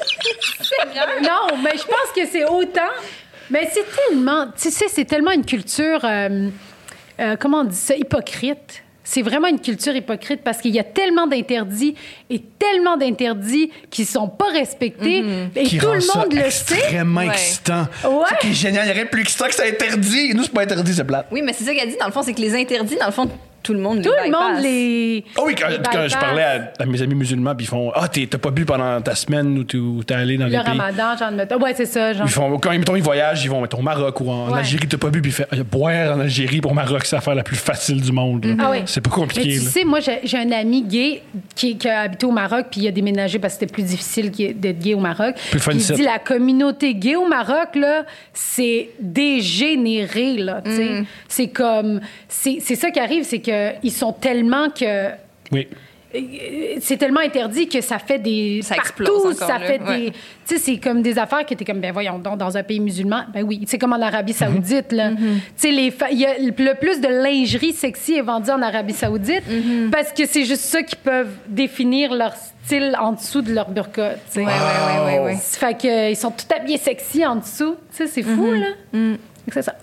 Non, mais je pense que c'est autant. Mais c'est tellement, tu sais, c'est tellement une culture, comment on dit ça, hypocrite. C'est vraiment une culture hypocrite parce qu'il y a tellement d'interdits et tellement d'interdits qui sont pas respectés et qui tout rend le ça monde le sait. extrêmement Ouais. excitant. Ouais. C'est qui est génial. Il y a rien de plus excitant que ça interdit. Nous, c'est pas interdit, c'est plate. Oui, mais c'est ça qu'elle dit, dans le fond, c'est que les interdits, dans le fond, tout le monde Tout les le monde bypass. les. Oh oui, quand bypass. je parlais à mes amis musulmans, puis ils font « Ah, t'as pas bu pendant ta semaine ou t'es allé dans Le les pays. » ramadan, genre, mettons. Ouais, c'est ça, genre. Ils font, quand mettons, ils voyagent, ils vont mettons, au Maroc ou en Ouais. Algérie, t'as pas bu, puis ils font boire en Algérie pour Maroc, c'est l'affaire la plus facile du monde. là. Ah oui. C'est pas compliqué. Mais tu là. sais, moi, j'ai un ami gay qui a habité au Maroc, puis il a déménagé parce que c'était plus difficile d'être gay au Maroc. Plus fun Puis ici. il dit la communauté gay au Maroc, là, c'est dégénéré, là. Tu sais. C'est comme. C'est ça qui arrive, c'est qu'ils sont tellement que. Oui. C'est tellement interdit que ça fait des. Ça partout, explose encore, ça là. fait Ouais. des. Tu sais, c'est comme des affaires que t'es comme, ben voyons donc, dans un pays musulman. Ben oui, c'est comme en Arabie Saoudite, là. Tu sais, il y a le plus de lingerie sexy est vendu en Arabie Saoudite parce que c'est juste ça qui peuvent définir leur style en dessous de leur burqa, tu sais. Ouais. Fait que ils sont tout habillés sexy en dessous. Tu sais, c'est fou, là. C'est ça.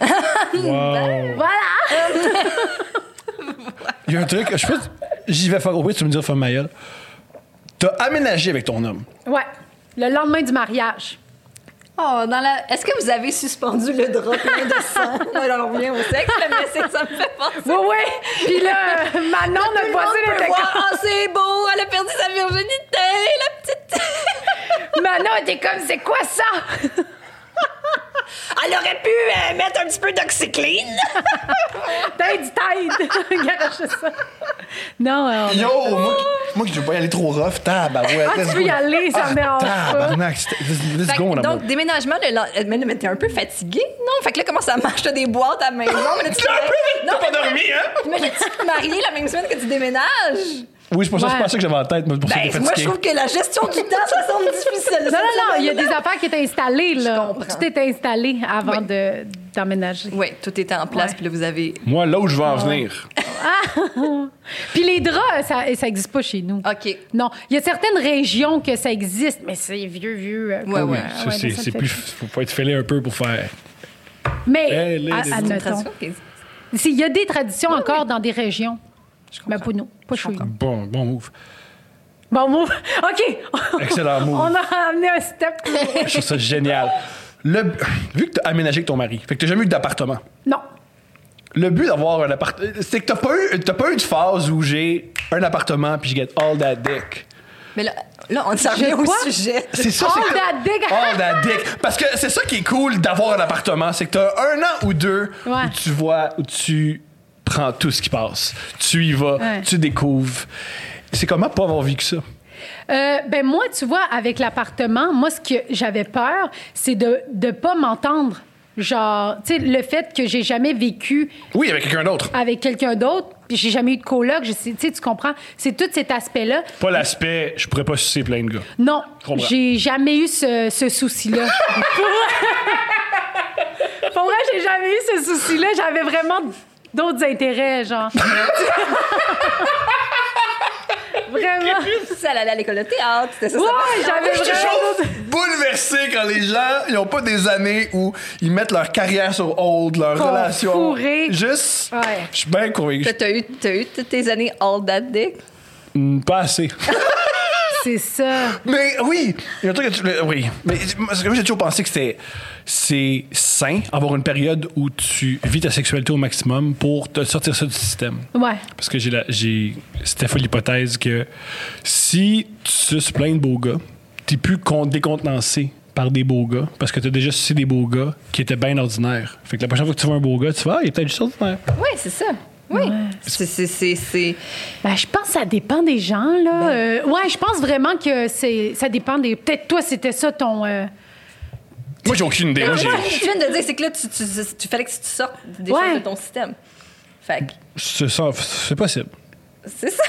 Wow. Voilà! Il y a un truc, je sais pas, j'y vais faire. Oui, tu me dis, femme Mayel. T'as aménagé avec ton homme. Ouais. Le lendemain du mariage. Oh, est-ce que vous avez suspendu le drap plein de sang? Moi, j'en reviens au sexe, là, mais ça me fait penser. Oui. Puis là, Manon, Tout notre le voisine, monde peut était voir, comme... oh, c'est beau, elle a perdu sa virginité, la petite... Manon était comme, c'est quoi ça? Elle aurait pu mettre un petit peu d'oxycline. T'as du tête. Garoche ça. Non, Yo, moi qui veux pas y aller trop rough, tabarouette. Ah, tu veux y aller, ça me dérange pas. Tabarnak, let's Fait go, que, mon amour. donc, déménagement, mais t'es un peu fatigué, non? Fait que là, comment ça marche? T'as des boîtes à la maison, mais là, T'as pas dormi, hein? Mais tu te marié la même semaine que tu déménages? Oui, c'est pour ça que je pensais que j'avais en tête, mais pour ça que j'étais Moi, je fatigué. trouve que la gestion du temps, ça semble difficile. Non, il y a des affaires qui étaient installées, là. comprends. Tout était installé avant d'emménager. Oui, tout était en place, Ouais. puis là, vous avez... Moi, là où je veux en venir. Puis les draps, ça existe pas chez nous. OK. Non, il y a certaines régions que ça existe, mais c'est vieux. Ouais, Oui, ouais. ça, ça c'est fait- plus. Faut être fêlé un peu pour faire. Mais, Hey, admettons. Tradition, OK. Il y a des traditions encore dans des régions. Mais pas nous, pas chez nous. Bon move. Bon move. OK. Excellent move. On a amené un step. Je trouve ça génial. Vu que t'as aménagé avec ton mari, fait que t'as jamais eu d'appartement. Non. Le but d'avoir un appartement, c'est que t'as pas eu de phase où j'ai un appartement puis je get all that dick. Mais là on s'en revient au quoi? sujet. C'est ça, All c'est that dick. All that dick. Parce que c'est ça qui est cool d'avoir un appartement, c'est que t'as un an ou deux Ouais. où tu prends tout ce qui passe. Tu y vas, Ouais. tu découvres. C'est comment pas avoir vécu ça? Ben moi, tu vois, avec l'appartement, moi, ce que j'avais peur, c'est de ne pas m'entendre. Genre, tu sais, le fait que j'ai jamais vécu... Oui, avec quelqu'un d'autre. Avec quelqu'un d'autre, puis j'ai jamais eu de coloc, tu sais, tu comprends? C'est tout cet aspect-là. Pas l'aspect, je pourrais pas sucer plein de gars. Non, Comprends. j'ai jamais eu ce souci-là. Pour vrai, j'ai jamais eu ce souci-là. J'avais vraiment d'autres intérêts, genre. Vraiment. Ça allait à l'école de théâtre, c'était ça. Ouais, ça j'avais Je suis vraiment... toujours bouleversé quand les gens, ils ont pas des années où ils mettent leur carrière sur hold, leur Qu'on relation. fourré. Juste, Ouais. je suis bien convaincu. T'as eu toutes tes années all that dick? Pas assez. C'est ça. Mais oui, il y a un truc que oui. Mais moi, j'ai toujours pensé que c'est sain avoir une période où tu vis ta sexualité au maximum pour te sortir ça du système. Ouais. Parce que c'était fait l'hypothèse que si tu suces plein de beaux gars, t'es plus décontenancé par des beaux gars parce que t'as déjà sucé des beaux gars qui étaient bien ordinaires. Fait que la prochaine fois que tu vois un beau gars, tu vas, il est peut-être juste ordinaire. Oui, c'est ça. Oui. Ouais. C'est... Ben, je pense que ça dépend des gens, là. Ouais, je pense vraiment que ça dépend des... Peut-être toi, c'était ça ton... Moi, j'ai aucune idée. Moi, Ce que tu viens de dire, c'est que là, tu fallait que tu sortes des Ouais. choses de ton système. Fait que c'est possible. c'est ça.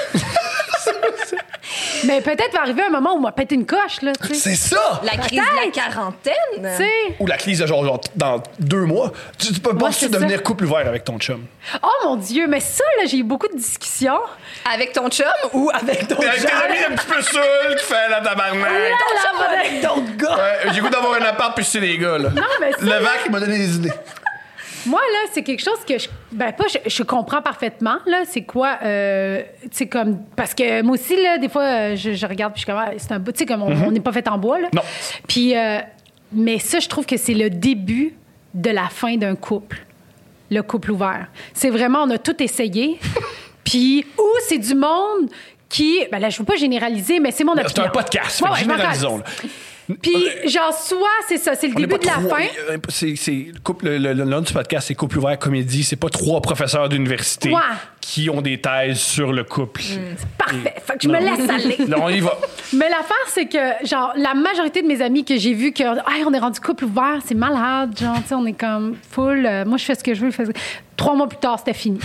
Mais peut-être va arriver un moment où on va péter une coche, là, tu sais. C'est ça! La crise de la quarantaine. Tu sais. Ou la crise, genre dans 2 mois. Tu peux pas c'est devenir ça. couple ouvert avec ton chum. Oh mon Dieu, mais ça, là, j'ai eu beaucoup de discussions. Avec ton chum ou avec d'autres Avec tes gens? amis un petit peu seuls qui fait la tabarnak. Avec d'autres gars. Ouais, j'ai goût d'avoir un appart puis c'est les gars, là. Non, mais ça, Le vac, il m'a donné des idées. Moi, là, c'est quelque chose que je comprends parfaitement, là. C'est quoi, tu sais, comme... Parce que moi aussi, là, des fois, je regarde puis je suis comme, ah, c'est un bout, tu sais, comme on n'est pas fait en bois, là. Non. Puis, mais ça, je trouve que c'est le début de la fin d'un couple. Le couple ouvert. C'est vraiment, on a tout essayé. Puis, ou c'est du monde qui... Ben là, je veux pas généraliser, mais c'est mon opinion. C'est un podcast, fait que Ouais, généralisons, là. Puis, genre, soit c'est ça, c'est le On n'est début de pas la trois- fin. C'est couple, le nom du podcast, c'est Couple ouvert comédie. C'est pas 3 professeurs d'université Ouais. qui ont des thèses sur le couple. Parfait. Fait que je me laisse aller. Là, on y va. Mais l'affaire, c'est que, genre, la majorité de mes amis que j'ai vus, que, hey, on est rendu couple ouvert, c'est malade, genre, tu sais, on est comme full, moi, je fais ce que je veux. 3 mois plus tard, c'était fini.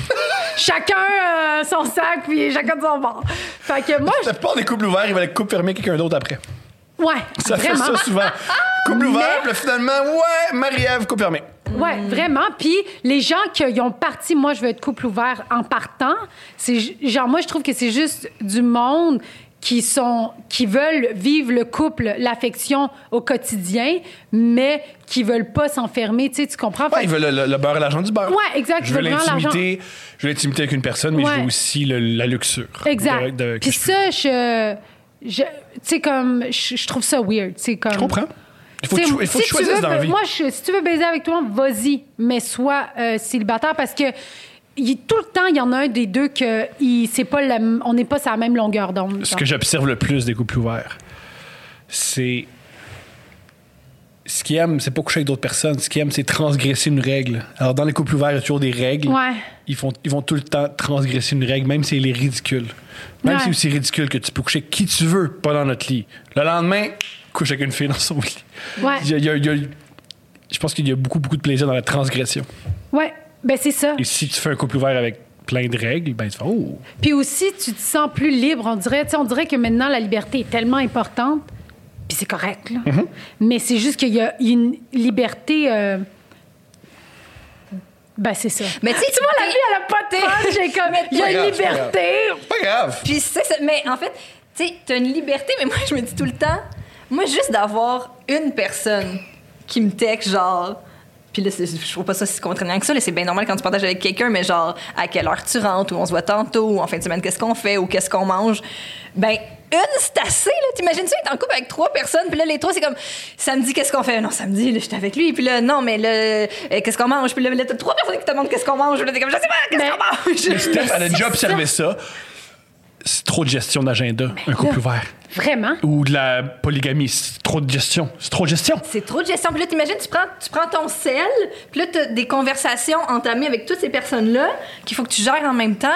Chacun son sac, puis chacun de son bord. Fait que moi, La plupart des couples ouverts, ils vont être couple fermé quelqu'un d'autre après. ouais, Ça vraiment. fait ça souvent. Couple ouvert, puis là, finalement, ouais, Marie-Ève, couple fermé. Ouais, vraiment. Puis les gens qui ont parti, moi, je veux être couple ouvert en partant, c'est genre, moi, je trouve que c'est juste du monde qui veulent vivre le couple, l'affection au quotidien, mais qui veulent pas s'enfermer. Tu sais, tu comprends? Ouais, ils veulent le beurre et l'argent du beurre. Ouais, exact. Je veux Ils veulent vraiment l'intimité. Je veux l'intimité avec une personne, mais je Ouais. veux aussi la luxure. Exact. Que Puis je peux- ça, tu sais, comme, je trouve ça weird. Tu sais, comme. Je comprends. Il faut que Tu sais, tu si tu choisisses veux, dans la vie. Moi, si tu veux baiser avec toi, vas-y, mais sois célibataire parce que tout le temps, il y en a un des deux que on n'est pas sur la même longueur d'onde. Ce que j'observe le plus des couples ouverts, c'est. Ce qu'ils aiment, c'est pas coucher avec d'autres personnes. Ce qu'ils aiment, c'est transgresser une règle. Alors, dans les couples ouverts, il y a toujours des règles. Ouais. Ils vont tout le temps transgresser une règle, même si elle est ridicule. Même Ouais. si c'est aussi ridicule que tu peux coucher avec qui tu veux, pas dans notre lit. Le lendemain, couche avec une fille dans son lit. Ouais. Je pense qu'il y a beaucoup, beaucoup de plaisir dans la transgression. Ouais, ben c'est ça. Et si tu fais un couple ouvert avec plein de règles, ben tu fais « Oh! Puis aussi, tu te sens plus libre. On dirait que maintenant, la liberté est tellement importante. Puis c'est correct, là. Mm-hmm. Mais c'est juste qu'il y a une liberté... Ben, c'est ça. Mais tu sais, Tu vois, la vie, elle a pas de fun. J'ai comme... Il y a Pas une grave, c'est pas liberté. Pas grave! Puis c'est ça. Mais en fait, tu sais, t'as une liberté, mais moi, je me dis tout le temps, moi, juste d'avoir une personne qui me texte, genre. Puis là, je trouve pas ça si contraignant que ça. Là, c'est bien normal quand tu partages avec quelqu'un, mais genre, à quelle heure tu rentres, ou on se voit tantôt, ou en fin de semaine, qu'est-ce qu'on fait, ou qu'est-ce qu'on mange. Ben, c'est assez, là. T'imagines-tu être en couple avec 3 personnes, puis là, les 3, c'est comme, samedi, qu'est-ce qu'on fait? Non, samedi, là, j'étais avec lui, puis là, non, mais là, qu'est-ce qu'on mange? Puis là, t'as 3 personnes qui te demandent qu'est-ce qu'on mange, puis là, t'es comme, je sais pas, qu'est-ce qu'on mange? Mais Steph, elle a déjà observé ça. c'est trop de gestion d'agenda, un couple ouvert. Vraiment? Ou de la polygamie, c'est trop de gestion. C'est trop de gestion. C'est trop de gestion. Puis là, t'imagines, tu prends ton sel, puis là, t'as des conversations entamées avec toutes ces personnes-là qu'il faut que tu gères en même temps.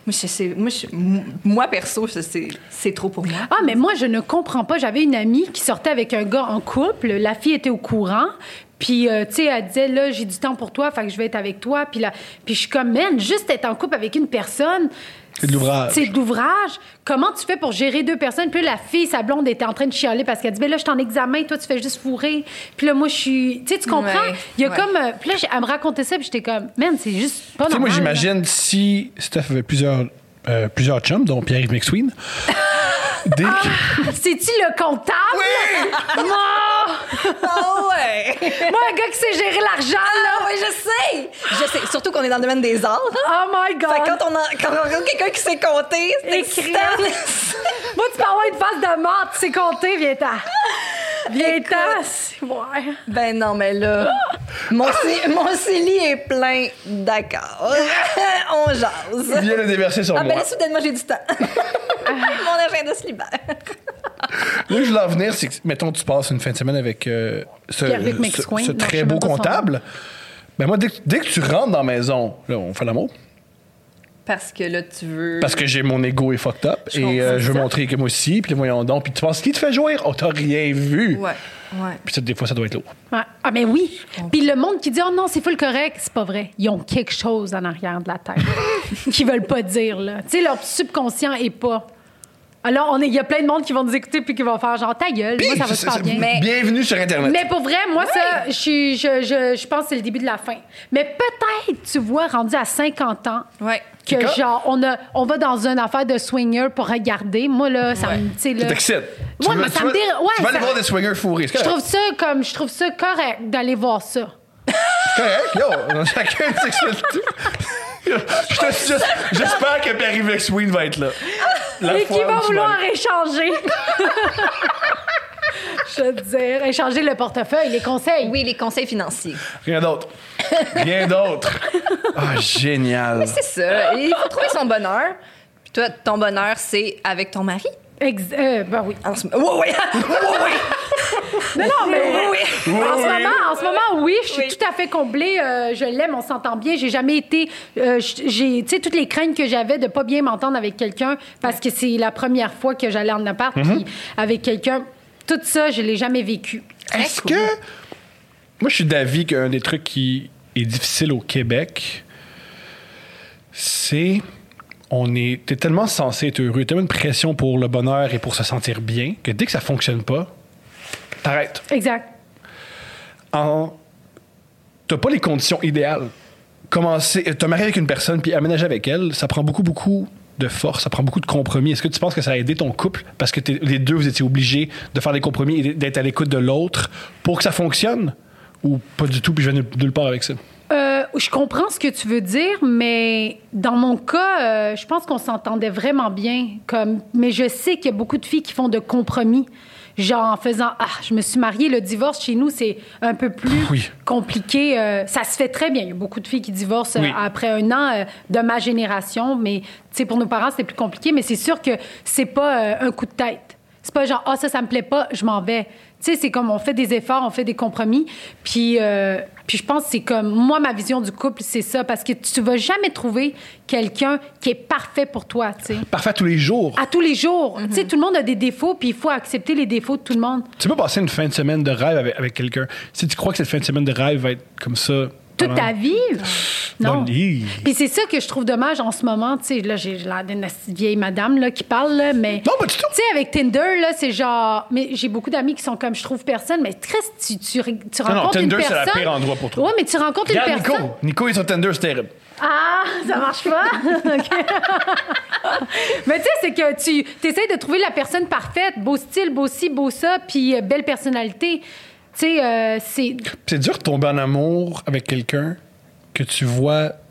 Moi, perso, c'est trop pour moi. Ah, mais moi, je ne comprends pas. J'avais une amie qui sortait avec un gars en couple. La fille était au courant. Puis, tu sais, elle disait, là, j'ai du temps pour toi, fait que je vais être avec toi. Puis je suis comme, man, juste être en couple avec une personne... C'est de l'ouvrage. C'est de l'ouvrage. Comment tu fais pour gérer deux personnes? Puis là, la fille, sa blonde, était en train de chialer parce qu'elle dit, ben là, je suis en examen, toi, tu fais juste fourrer. Puis là, moi, je suis... Tu sais, tu comprends? Ouais, Il y a comme... Puis là, elle me racontait ça, puis j'étais comme, man, c'est juste pas normal. Moi, j'imagine si Steph avait plusieurs chums, dont Pierre-Yves McSween. C'est-tu le comptable? Oui! Non! Ah ouais! Moi, un gars qui sait gérer l'argent, là! Ah oui, je sais. Surtout qu'on est dans le domaine des arts. Oh my God! Fait que quand on rencontre quelqu'un qui sait compter, c'est Écrire. excitant. Moi, tu peux avoir une face de mort, tu sais compter, viens-t'en. Viens-t'en. Ouais. Ben non, mais là, mon CELI est plein. D'accord. On jase. Viens le déverser sur Ah, ben moi. là, soudainement, j'ai du temps. Mon agenda se libère. Là, je voulais en venir, c'est que, mettons, tu passes une fin de semaine avec Pierre-Luc McSween. ce Non, je très sais beau même pas son comptable. Ben moi, dès que tu rentres dans la maison, là, on fait l'amour. Parce que là, tu veux... Parce que j'ai mon ego est fucked up. Je Et comprends je veux ça. montrer que moi aussi. Puis voyons donc. Puis tu penses qui te fait jouir? Oh, t'as rien vu. Ouais. Puis ça, des fois, ça doit être lourd. Ouais. Ah, mais oui. Puis le monde qui dit, oh non, c'est full correct, c'est pas vrai. Ils ont quelque chose en arrière de la tête qu'ils veulent pas dire, là. Tu sais, leur subconscient est pas. Alors, il y a plein de monde qui vont nous écouter puis qui vont faire genre, ta gueule, moi, ça va super bien. Bienvenue sur Internet. Mais pour vrai, moi, ça, je pense que c'est le début de la fin. Mais peut-être, tu vois, rendu à 50 ans, Ouais. que Quand? genre, on va dans une affaire de swinger pour regarder. Moi, là, ça me... Tu sais, là... T'excites. Ouais, mais ça me dérange. Ouais, tu vas aller ça- voir des swingers fourrés. C'est Je correct. trouve ça correct d'aller voir ça. C'est correct. Yo, on a chacun une sexualité. J'espère que Pierre-Yves McSween va être là. La Et fois qui va où tu vouloir vas aller. échanger. Je veux dire, échanger le portefeuille, les conseils. Oui, les conseils financiers. Rien d'autre. Rien d'autre. Ah, génial. C'est ça. Il faut trouver son bonheur. Puis toi, ton bonheur, c'est avec ton mari. Ben oui. Oui, oui. Non, mais Oui. en ce moment, oui, je suis Oui. tout à fait comblée. Je l'aime, on s'entend bien. J'ai jamais été... j'ai, tu sais, toutes les craintes que j'avais de pas bien m'entendre avec quelqu'un parce que c'est la première fois que j'allais en appart puis avec quelqu'un. Tout ça, je l'ai jamais vécu. Est-ce que... Moi, je suis d'avis qu'un des trucs qui est difficile au Québec, c'est... T'es tellement censé être heureux, tellement une pression pour le bonheur et pour se sentir bien, que dès que ça fonctionne pas, t'arrêtes. Exact. T'as pas les conditions idéales. Te marier avec une personne puis aménager avec elle, ça prend beaucoup de force, ça prend beaucoup de compromis. Est-ce que tu penses que ça a aidé ton couple parce que les deux, vous étiez obligés de faire des compromis et d'être à l'écoute de l'autre pour que ça fonctionne? Ou pas du tout, puis je vais nulle part avec ça? Je comprends ce que tu veux dire, mais dans mon cas, je pense qu'on s'entendait vraiment bien. Mais je sais qu'il y a beaucoup de filles qui font de compromis. Genre en faisant « Ah, je me suis mariée, le divorce chez nous, c'est un peu plus compliqué. Ça se fait très bien. Il y a beaucoup de filles qui divorcent après un an de ma génération, mais tu sais, pour nos parents, c'était plus compliqué. Mais c'est sûr que c'est pas un coup de tête. C'est pas genre « Ah, ça me plaît pas, je m'en vais ». Tu sais, c'est comme on fait des efforts, on fait des compromis. Puis je pense que c'est comme... Moi, ma vision du couple, c'est ça. Parce que tu vas jamais trouver quelqu'un qui est parfait pour toi, tu sais. Parfait à tous les jours. À tous les jours. Tu sais, tout le monde a des défauts, puis il faut accepter les défauts de tout le monde. Tu peux passer une fin de semaine de rêve avec quelqu'un. Si tu crois que cette fin de semaine de rêve va être comme ça... Toute ta vie? Non. Dans le lit. Puis c'est ça que je trouve dommage en ce moment. Tu sais, là, j'ai l'air d'une vieille madame là, qui parle, là, mais... Non, pas du tout. Tu sais, avec Tinder, là, c'est genre... Mais j'ai beaucoup d'amis qui sont comme, je trouve personne. Mais Triste, tu rencontres une Tinder, personne... c'est la pire endroit pour toi. Ouais, mais tu rencontres Regarde une personne... Nico est sur Tinder, c'est terrible. Ah, ça marche pas? OK. Mais tu sais, c'est que tu essaies de trouver la personne parfaite. Beau style, beau ci, beau ça, puis belle personnalité. Tu sais, c'est... C'est dur de tomber en amour avec quelqu'un que tu vois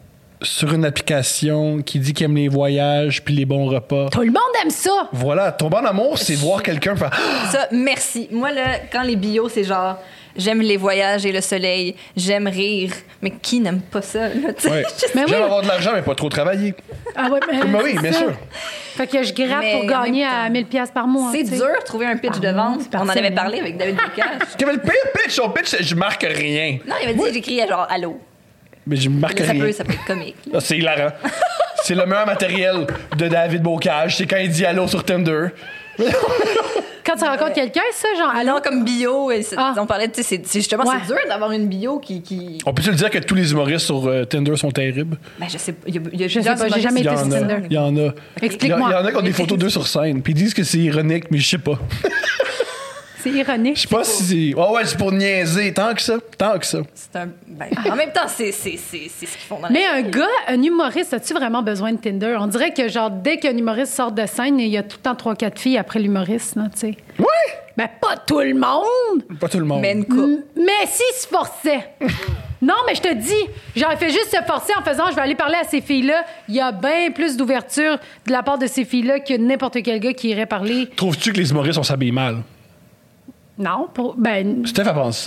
sur une application qui dit qu'il aime les voyages puis les bons repas. Tout le monde aime ça. Voilà, tomber en amour, c'est de voir quelqu'un faire... Ça, merci. Moi, là, quand les bios, c'est genre, j'aime les voyages et le soleil, j'aime rire. Mais qui n'aime pas ça, là, tu sais? Ouais. Mais J'aime oui. avoir de l'argent, mais pas trop travailler. Ah ouais, Ben oui, c'est bien ça. sûr. Fait que je gratte Mais pour gagner en à même 1000$ par mois. C'est tu sais. dur de trouver un pitch de vente. c'est On en avait personnel. parlé avec David Bocage. Quel est le pire pitch? Son pitch, c'est je marque rien. Non, il m'a dit, j'écriais genre, allô. Mais je marque Là, rien. ça peut être comique. là. Ah, c'est hilarant. C'est le meilleur matériel de David Bocage. C'est quand il dit allô sur Tinder. Quand tu rencontres quelqu'un, ça, genre, allô? Alors, comme bio, Ah. on parlait, tu sais, c'est justement, Ouais. c'est dur d'avoir une bio qui... On peut-tu le dire que tous les humoristes sur Tinder sont terribles? Ben, je sais pas. Il y a Je sais pas, j'ai jamais Il y été en sur a. Tinder. Il y en a. Explique-moi. Il y en a qui ont des photos d'eux sur scène. Puis ils disent que c'est ironique, mais je sais pas. C'est ironique. Je sais pas si c'est. Oh ouais, c'est pour niaiser. Tant que ça. Tant que ça. C'est un... Ben, en même temps, c'est ce qu'ils font dans la Mais un gars, un humoriste, as-tu vraiment besoin de Tinder? On dirait que, genre, dès qu'un humoriste sort de scène, il y a tout le temps 3-4 filles après l'humoriste, là, tu sais. Ouais! Ben, pas tout le monde! Pas tout le monde. Mais une coupe. Mais s'il se forçait. Non, mais je te dis, j'aurais fait juste se forcer en faisant, je vais aller parler à ces filles-là. Il y a bien plus d'ouverture de la part de ces filles-là que n'importe quel gars qui irait parler. Trouves-tu que les humoristes, on s'habille mal? Non, ben, Steph, elle pense ça.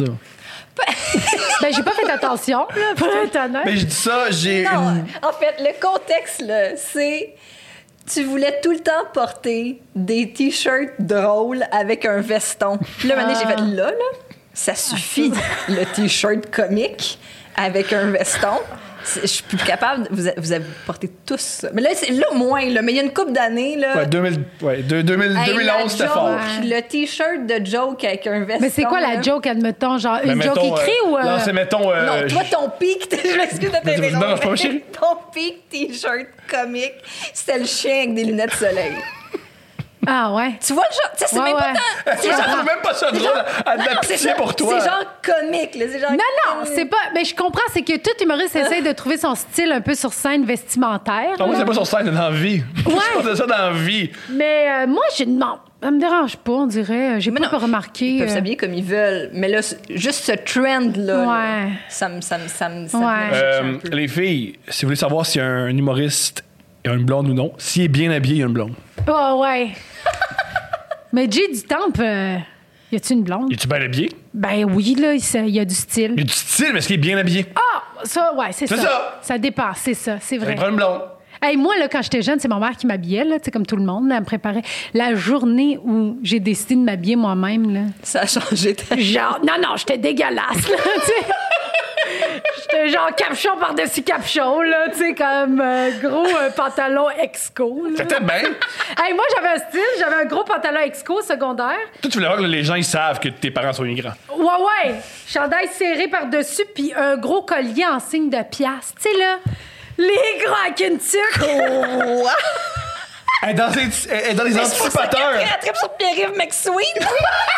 j'ai pas fait attention, là, pour être honnête. Mais je dis ça, j'ai Non, une. en fait, le contexte, là, c'est... Tu voulais tout le temps porter des T-shirts drôles avec un veston. Puis là, maintenant, j'ai fait là, ça suffit, le T-shirt comique avec un veston. Je suis plus capable. Vous avez porté tous ça. Mais là, là moins, là. Mais il y a une couple d'années, là. Ouais, 2011, c'était la fort. joke, le T-shirt de joke avec un veston. Mais c'est quoi la là? joke, admettons? Genre, Mais une joke mettons, écrite ou... Non, c'est mettons. Non, toi, ton pic, je m'excuse de t'interrompre. Non, c'est pas mais chérie. Ton pic T-shirt comique, c'était le chien avec des lunettes de soleil. Ah, ouais. Tu vois le genre, tu sais, c'est Ouais, même ouais. pas tant. Je trouve même pas ça drôle à de la Non, c'est pitié genre- pour toi. C'est genre comique, là. C'est genre. Non, c'est pas... Mais je comprends, c'est que tout humoriste essaie de trouver son style un peu sur scène vestimentaire. Ah, moi, là. c'est pas sur scène, dans la vie. Ouais. Je porte ça dans la vie. Mais moi, non, ça me dérange pas, on dirait. J'ai Mais pas non, remarqué. Ils peuvent s'habiller comme ils veulent. Mais là, juste ce trend-là, là, Ouais. ça me Ouais. venait chercher un peu. Les filles, si vous voulez savoir si un humoriste a une blonde ou non, s'il est bien habillé, il a une blonde. Oh, ouais. Mais Jay du Temple, y a-tu une blonde? Es-tu bien habillé? Ben oui, là, il y a du style. Il y a du style, mais est-ce qu'il est bien habillé? Ah, ça, ouais, c'est ça. C'est ça. Ça dépasse, c'est ça, c'est vrai. Il prend une blonde. Hey, moi, là, quand j'étais jeune, c'est ma mère qui m'habillait, là, tu sais, comme tout le monde, là, elle me préparait. La journée où j'ai décidé de m'habiller moi-même, là, Ça a changé ta genre, non, j'étais dégueulasse, là, tu sais. J'étais genre capuchon par-dessus capuchon, là, tu sais, comme gros pantalon exco. là. C'était bien. Hey, moi, j'avais un style, j'avais un gros pantalon exco secondaire. Toi, tu voulais voir que les gens, ils savent que tes parents sont immigrants. Ouais. Chandail serré par-dessus, puis un gros collier en signe de pièce. Tu sais, là, les gros avec une tuque. Elle est dans les anticipateurs. Après, elle tripe sur Pierre-Yves McSween.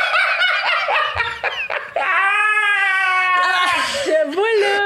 Moi, là.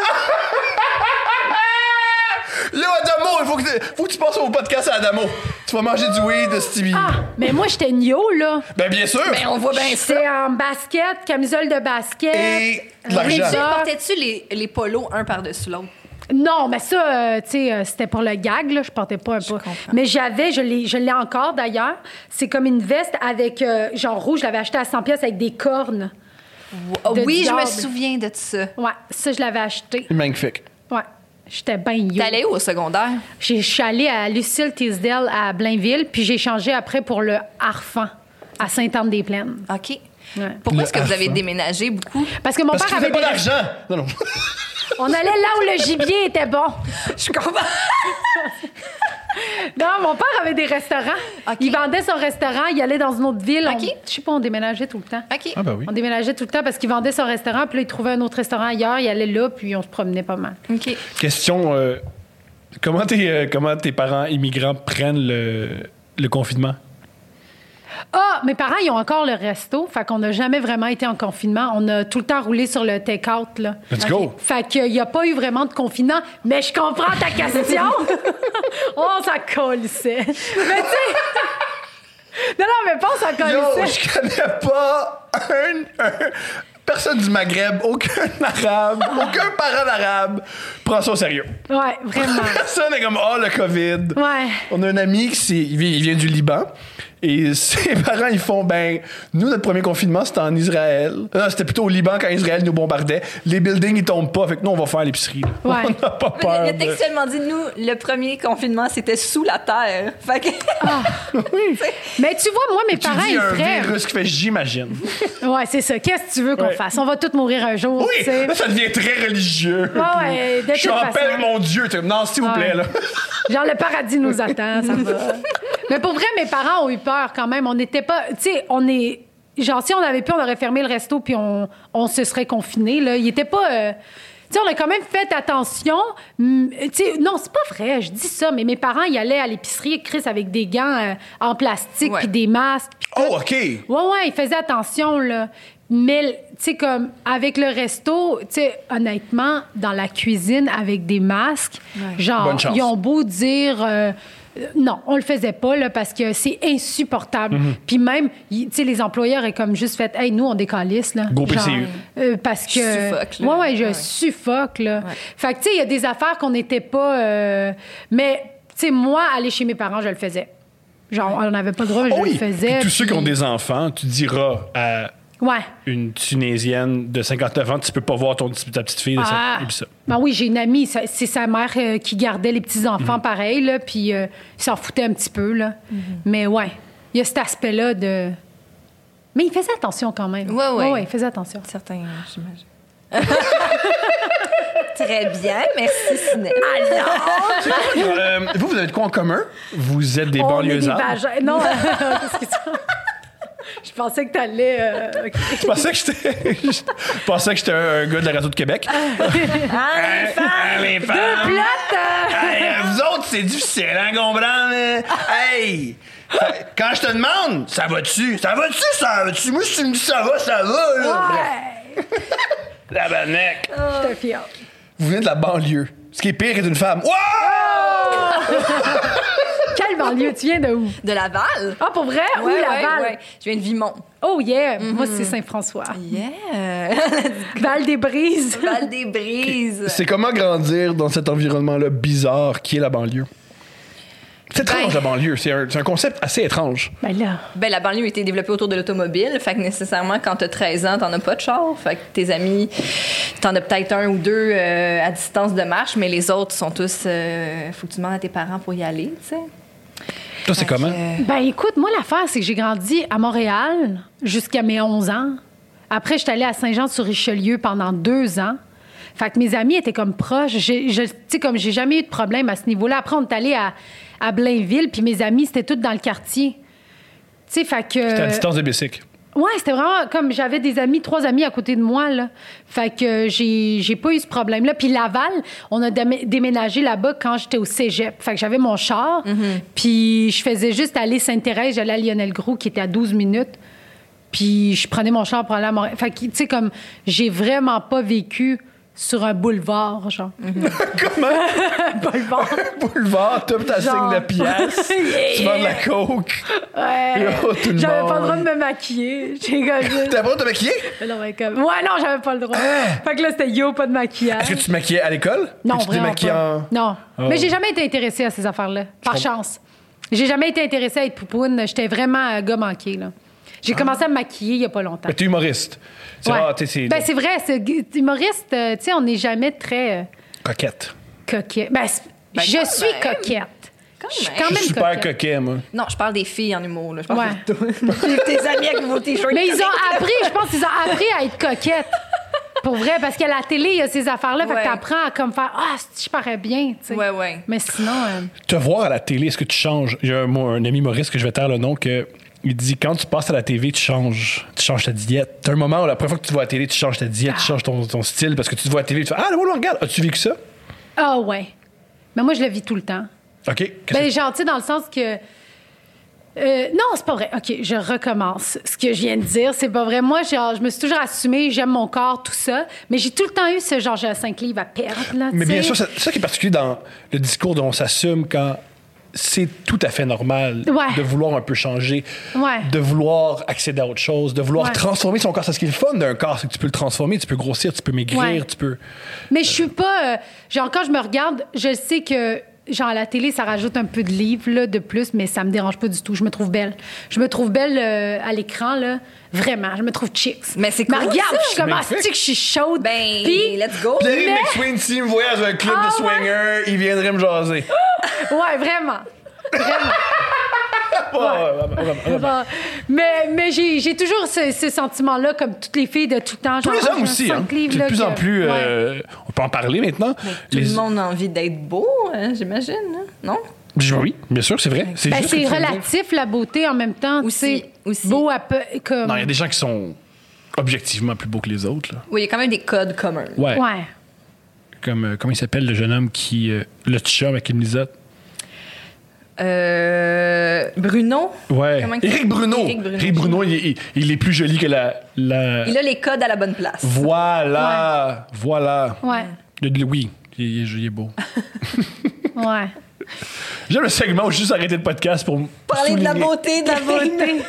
Yo, Adamo, il faut que tu passes au podcast à Adamo. Tu vas manger du weed de Stevie. Ah, mais moi, j'étais nio, là. Ben, bien sûr. Ben, on voit bien ça. J'étais en basket, camisole de basket. Et de l'argent. Réduit. Portais-tu les polos un par-dessus l'autre? Non, mais ça, tu sais, c'était pour le gag, là. Je portais pas un peu. comprends. Mais je l'ai encore, d'ailleurs. C'est comme une veste avec, genre rouge. Je l'avais acheté à 100$ avec des cornes. Oh, De oui, je me diable. souviens de ça. Ouais, ça, je l'avais acheté. Magnifique. Ouais. J'étais bien yo. T'allais où au secondaire? Je suis allée à Lucille Teasdale à Blainville, puis j'ai changé après pour le Harfan à Sainte-Anne-des-Plaines. OK. Ouais. Pourquoi Le est-ce que vous avez Harfan. déménagé beaucoup? Parce que mon Parce père qu'il avait fait pas des... d'argent. Non. On allait là où le gibier était bon. Je comprends. Non, mon père avait des restaurants. OK. Il vendait son restaurant, il allait dans une autre ville. OK. Je sais pas, on déménageait tout le temps. OK. Ah, ben oui. On déménageait tout le temps parce qu'il vendait son restaurant, puis là, il trouvait un autre restaurant ailleurs, il allait là, puis on se promenait pas mal. OK. Question comment tes parents immigrants prennent le confinement? Ah, mes parents, ils ont encore le resto, fait qu'on n'a jamais vraiment été en confinement. On a tout le temps roulé sur le take-out, là. Let's go. Fait qu'il n'y a pas eu vraiment de confinement, mais je comprends ta question. Oh, ça colissait. Mais tu sais... Non, mais pas ça Yo, colissait. je connais pas Personne du Maghreb, aucun arabe, aucun parent d'arabe prend ça au sérieux. Ouais, vraiment. Personne est comme, le COVID. Ouais. On a un ami il vient du Liban. Et ses parents, ils font, nous, notre premier confinement, c'était en Israël. Non, c'était plutôt au Liban quand Israël nous bombardait. Les buildings, ils tombent pas. Fait que nous, on va faire l'épicerie. Ouais. On n'a pas peur. Il a textuellement dit, nous, le premier confinement, c'était sous la terre. Fait que... Oui. Mais tu vois, moi, mes Tu parents, dis ils un feraient. virus qui fait j'imagine. Ouais, c'est ça. Qu'est-ce que tu veux qu'on Ouais. fasse? On va tous mourir un jour, Oui, tu sais. là, ça devient très religieux. Ouais, de Je toute rappelle façon. mon Dieu. Non, s'il vous plaît, Ouais. là. Genre, le paradis nous attend, ça va. Mais pour vrai, mes parents ont eu peur quand même. On n'était pas... Tu sais, on est... Genre, si on avait pu, on aurait fermé le resto puis on se serait confinés, là. Il était pas... Tu sais, on a quand même fait attention. Tu sais, non, c'est pas vrai, je dis ça, mais mes parents, ils allaient à l'épicerie, Chris, avec des gants en plastique Ouais. puis des masques. Puis tout. Oh, OK. Ouais, ils faisaient attention, là. Mais, tu sais, comme, avec le resto, tu sais, honnêtement, dans la cuisine, avec des masques, genre, Bonne chance. ils ont beau dire... non, on le faisait pas, là, parce que c'est insupportable. Puis même, tu sais, les employeurs est comme juste fait, hey, nous, on décalisse, là. Go Genre, PCU. parce que... Je suffoque, là. Ouais, je Ouais. suffoque, là. Fait que, tu sais, il y a des affaires qu'on n'était pas... mais, tu sais, moi, aller chez mes parents, je le faisais. Genre, on n'avait pas le droit, mais Oh je oui. le faisais. Puis tous ceux qui ont puis- des enfants, tu diras à Ouais. une Tunésienne de 59 ans, tu peux pas voir ta petite fille de Ah. et puis ça. Ben oui, j'ai une amie, c'est sa mère qui gardait les petits-enfants pareil, là, puis il s'en foutait un petit peu, là. Mais ouais, il y a cet aspect-là de... Mais il faisait attention quand même. Ouais. il faisait attention. Certains, j'imagine. Très bien, merci, Ciné. Vous avez de quoi en commun? Vous êtes des On est des banlieusards. vagins. Non, qu'est-ce que tu... Je pensais que t'allais... OK. Je pensais que j'étais un gars de la radio de Québec. Les femmes! Plate! Hey, vous autres, c'est difficile, hein, comprends? Hey! Quand je te demande, ça va-tu? Ça va-tu, ça va-tu? Moi, si tu me dis ça va, là. Ouais! La banette. Je te fière. Vous venez de la banlieue. Ce qui est pire est une femme. Wow! Quelle banlieue? Tu viens de où? De Laval? Ah, pour vrai? Où, Laval? Ouais. Je viens de Vimont. Oh, yeah! Moi, c'est Saint-François. Yeah! Val-des-Brises. Val-des-Brises. C'est comment grandir dans cet environnement-là bizarre qui est la banlieue? C'est étrange, la banlieue. C'est un concept assez étrange. Ben là... Ben, la banlieue a été développée autour de l'automobile. Fait que nécessairement, quand t'as 13 ans, t'en as pas de char. Fait que tes amis, t'en as peut-être un ou deux à distance de marche, mais les autres sont tous... faut que tu demandes à tes parents pour y aller, tu sais. Toi, c'est comment? Ben écoute, moi, l'affaire, c'est que j'ai grandi à Montréal jusqu'à mes 11 ans. Après, j'étais allée à Saint-Jean-sur-Richelieu pendant 2 ans. Fait que mes amis étaient comme proches. Tu sais, comme j'ai jamais eu de problème à ce niveau-là. Après, on est allé à Blainville, puis mes amis, c'était tous dans le quartier. Tu sais, fait que... C'était à distance de bicycle. Ouais, c'était vraiment comme j'avais 3 amis à côté de moi, là. Fait que j'ai pas eu ce problème-là. Puis Laval, on a déménagé là-bas quand j'étais au cégep. Fait que j'avais mon char, puis je faisais juste aller Sainte-Thérèse, j'allais à Lionel-Groux, qui était à 12 minutes. Puis je prenais mon char pour aller à Montréal. Fait que, tu sais, comme j'ai vraiment pas vécu sur un boulevard, genre. Comment? Boulevard. Boulevard, top ta Genre. signe de pièce. Yeah. Tu vends de la coke. Ouais. Oh, tout le J'avais monde. pas le droit de me maquiller. J'ai comme juste... T'as pas le droit de te maquiller? Non, mais comme... Ouais, non, j'avais pas le droit. Fait que là, c'était yo, pas de maquillage. Est-ce que tu te maquillais à l'école? Non, Puis tu te vraiment démaquillais pas. en... Non. Oh. Mais j'ai jamais été intéressée à ces affaires-là. Par chance. J'ai jamais été intéressée à être poupoune. J'étais vraiment un gars manqué, là. J'ai commencé à me maquiller il y a pas longtemps. Mais t'es humoriste. C'est Ouais. rare, c'est Ben, c'est vrai. Humoriste, tu sais, on n'est jamais très coquette. coquet. Ben, Ben, je quand suis même. coquette. Quand Je suis même. quand Je même suis super coquette. coquet, moi. Non, je parle des filles en humour, là. Je parle Ouais. de tes amis avec vos t-shirts. Mais ils ont appris, je pense qu'ils ont appris à être coquettes. Pour vrai, parce qu'à la télé, il y a ces affaires-là. Fait Ouais. que t'apprends à comme faire « Ah, je parais bien », tu sais. Ouais. Mais sinon... Te voir à la télé, est-ce que tu changes? J'ai un ami humoriste que je vais taire le nom que il dit quand tu passes à la TV, tu changes ta diète. T'as un moment où la première fois que tu te vois à la télé, tu changes ta diète, tu changes ton style parce que tu te vois à la télé, tu fais ah, là, regarde, as-tu vécu ça? Ah ouais. Mais moi, je le vis tout le temps. OK. Qu'est-ce Ben, que- genre, tu sais, dans le sens que... non, c'est pas vrai. OK, je recommence. Ce que je viens de dire, c'est pas vrai. Moi, genre, je me suis toujours assumée, j'aime mon corps, tout ça. Mais j'ai tout le temps eu ce genre, j'ai 5 livres à perdre, là, Mais tu bien sais. sûr, c'est ça qui est particulier dans le discours dont on s'assume quand c'est tout à fait normal Ouais. de vouloir un peu changer, Ouais. de vouloir accéder à autre chose, de vouloir Ouais. transformer son corps. C'est ce qui est le fun d'un corps, c'est que tu peux le transformer, tu peux grossir, tu peux maigrir, Ouais. tu peux... Mais je suis pas. Genre, quand je me regarde, je sais que. Genre, à la télé, ça rajoute un peu de livres là, de plus, mais ça me dérange pas du tout. Je me trouve belle. Je me trouve belle à l'écran, là. Vraiment. Je me trouve chicks. Mais c'est cool, regarde, ça. je suis comme, ah, Magnifique. c'est que je suis chaude. Ben, Puis- let's go. Pierre Mais- McSween, s'il me voyait dans un club Ah, de swingers, il viendrait me jaser. Ouais, vraiment. Vraiment. Bon, mais j'ai toujours ce sentiment-là, comme toutes les filles de tout le temps. Tous les hommes aussi, hein. C'est de plus en plus... on peut en parler maintenant. Tout le monde a envie d'être beau, hein, j'imagine, hein? Non? Oui, bien sûr, c'est vrai. C'est Ben, juste ce que c'est tu viens de dire. relatif, la beauté, en même temps. Aussi, tu sais. aussi. Beau à peu... Comme... Non, il y a des gens qui sont objectivement plus beaux que les autres. Là. Oui, il y a quand même des codes communs. Ouais. Ouais. Comme, comment il s'appelle, le jeune homme qui... le chum avec une lisotte? Bruno? Ouais. Comment Éric Bruno. Éric Bruno. Il est plus joli que la... Il a les codes à la bonne place. Voilà. Voilà. Ouais. Oui, il est beau. Ouais. J'aime le segment où je juste arrêté le podcast pour Parler de la souligner. beauté, de la beauté.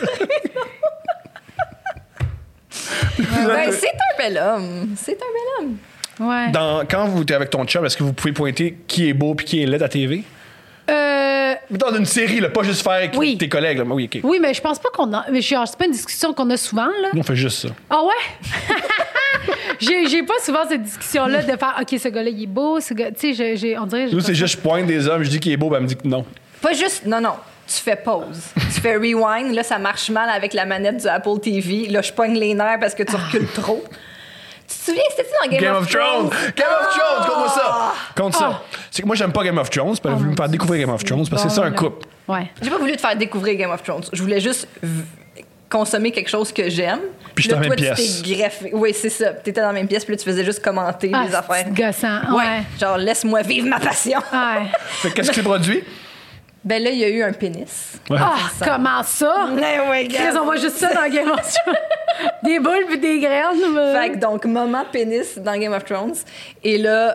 Ouais, c'est un bel homme. C'est un bel homme. Ouais. Quand vous êtes avec ton chum, est-ce que vous pouvez pointer qui est beau puis qui est laid à TV? Dans une série, là, pas juste faire avec Oui. tes collègues. Là. Oui, OK. Oui, mais je pense pas qu'on a... Mais genre, c'est pas une discussion qu'on a souvent, là. Nous, on fait juste ça. Ah ouais? j'ai pas souvent cette discussion-là de faire OK, ce gars-là, il est beau, ce gars. Tu sais, on dirait. Nous, c'est juste, je pointe des hommes, je dis qu'il est beau, ben elle me dit que non. Pas juste. Non, non. Tu fais pause. Tu fais rewind. Là, ça marche mal avec la manette du Apple TV. Là, je pogne les nerfs parce que tu recules trop. Tu te souviens, c'était dans Game of Thrones? Game of Thrones, compte-moi ça. Compte ça. Ah. C'est que moi, j'aime pas Game of Thrones. Elle a voulu me faire découvrir Game of Thrones parce que c'est ça un Bon, couple. Ouais. J'ai pas voulu te faire découvrir Game of Thrones. Je voulais juste consommer quelque chose que j'aime. Puis j'étais là, dans la toi, même tu pièce. t'es greffé. Oui, c'est ça. T'étais dans la même pièce, puis là, tu faisais juste commenter Ah, les affaires. c'est gossant. Ouais. Ouais. Genre, laisse-moi vivre ma passion. Ouais. Fait que qu'est-ce qui s'est produit? Ben là, il y a eu un pénis. Ouais. Ah, comment ça? Ouais, Chris, on voit juste ça dans Game of Thrones. Des boules puis des graines. Fait que donc, moment pénis dans Game of Thrones. Et là,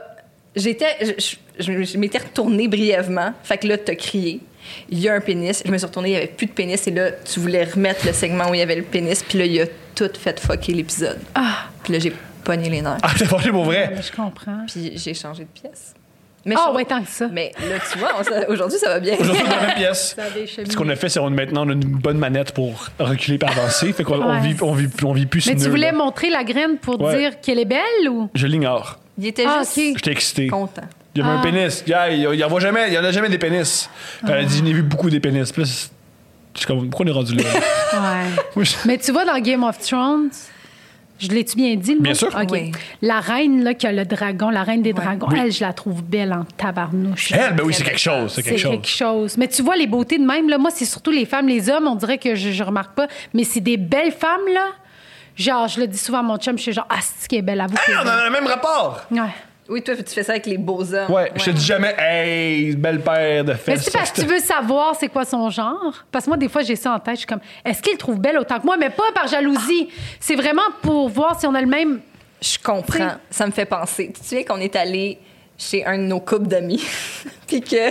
je m'étais retournée brièvement. Fait que là, t'as crié. Il y a un pénis. Je me suis retournée, il n'y avait plus de pénis. Et là, tu voulais remettre le segment où il y avait le pénis. Puis là, il a tout fait fucker l'épisode. Puis là, j'ai pogné les nerfs. Ah, t'as parlé pour vrai? Mais je comprends. Puis j'ai changé de pièce. Mais Ah, je- ouais, tant que ça. Mais là, tu vois, aujourd'hui, ça va bien. Aujourd'hui, dans la même pièce. Ça a des cheminées. Ce qu'on a fait, c'est maintenant, on a une bonne manette pour reculer et avancer. Fait qu'on Ouais. on vit plus sur Mais tu nœud, voulais là. montrer la graine pour Ouais. dire qu'elle est belle ou? Je l'ignore. Il était Ah, juste ok. J'étais excité. content. Il y avait un pénis. Il y en a jamais des pénis. Puis elle a dit, j'en ai vu beaucoup des pénis. Puis là, je suis comme, pourquoi on est rendu là? Ouais. Moi, je- Mais tu vois, dans Game of Thrones, je l'ai-tu bien dit? Le Bien mot? sûr. OK. Oui. La reine là, qui a le dragon, la reine des dragons, Oui. elle, je la trouve belle en tabarnouche. Elle, ben oui, c'est quelque chose. C'est quelque C'est chose. quelque chose. Mais tu vois, les beautés de même, là, moi, c'est surtout les femmes. Les hommes, on dirait que je remarque pas. Mais c'est des belles femmes, là. Genre, je le dis souvent à mon chum, je suis genre, ah, c'est qui est belle, avoue. Hey, on a le même rapport. Ouais. Oui, toi, tu fais ça avec les beaux hommes. Ouais, je te dis jamais, hey, belle paire de Mais fesses. c'est parce que tu veux savoir c'est quoi son genre. Parce que moi, des fois, j'ai ça en tête. Je suis comme, est-ce qu'il le trouve belle autant que moi? Mais pas par jalousie. C'est vraiment pour voir si on a le même. Je comprends. Ça me fait penser. Tu te souviens qu'on est allé chez un de nos couples d'amis, puis que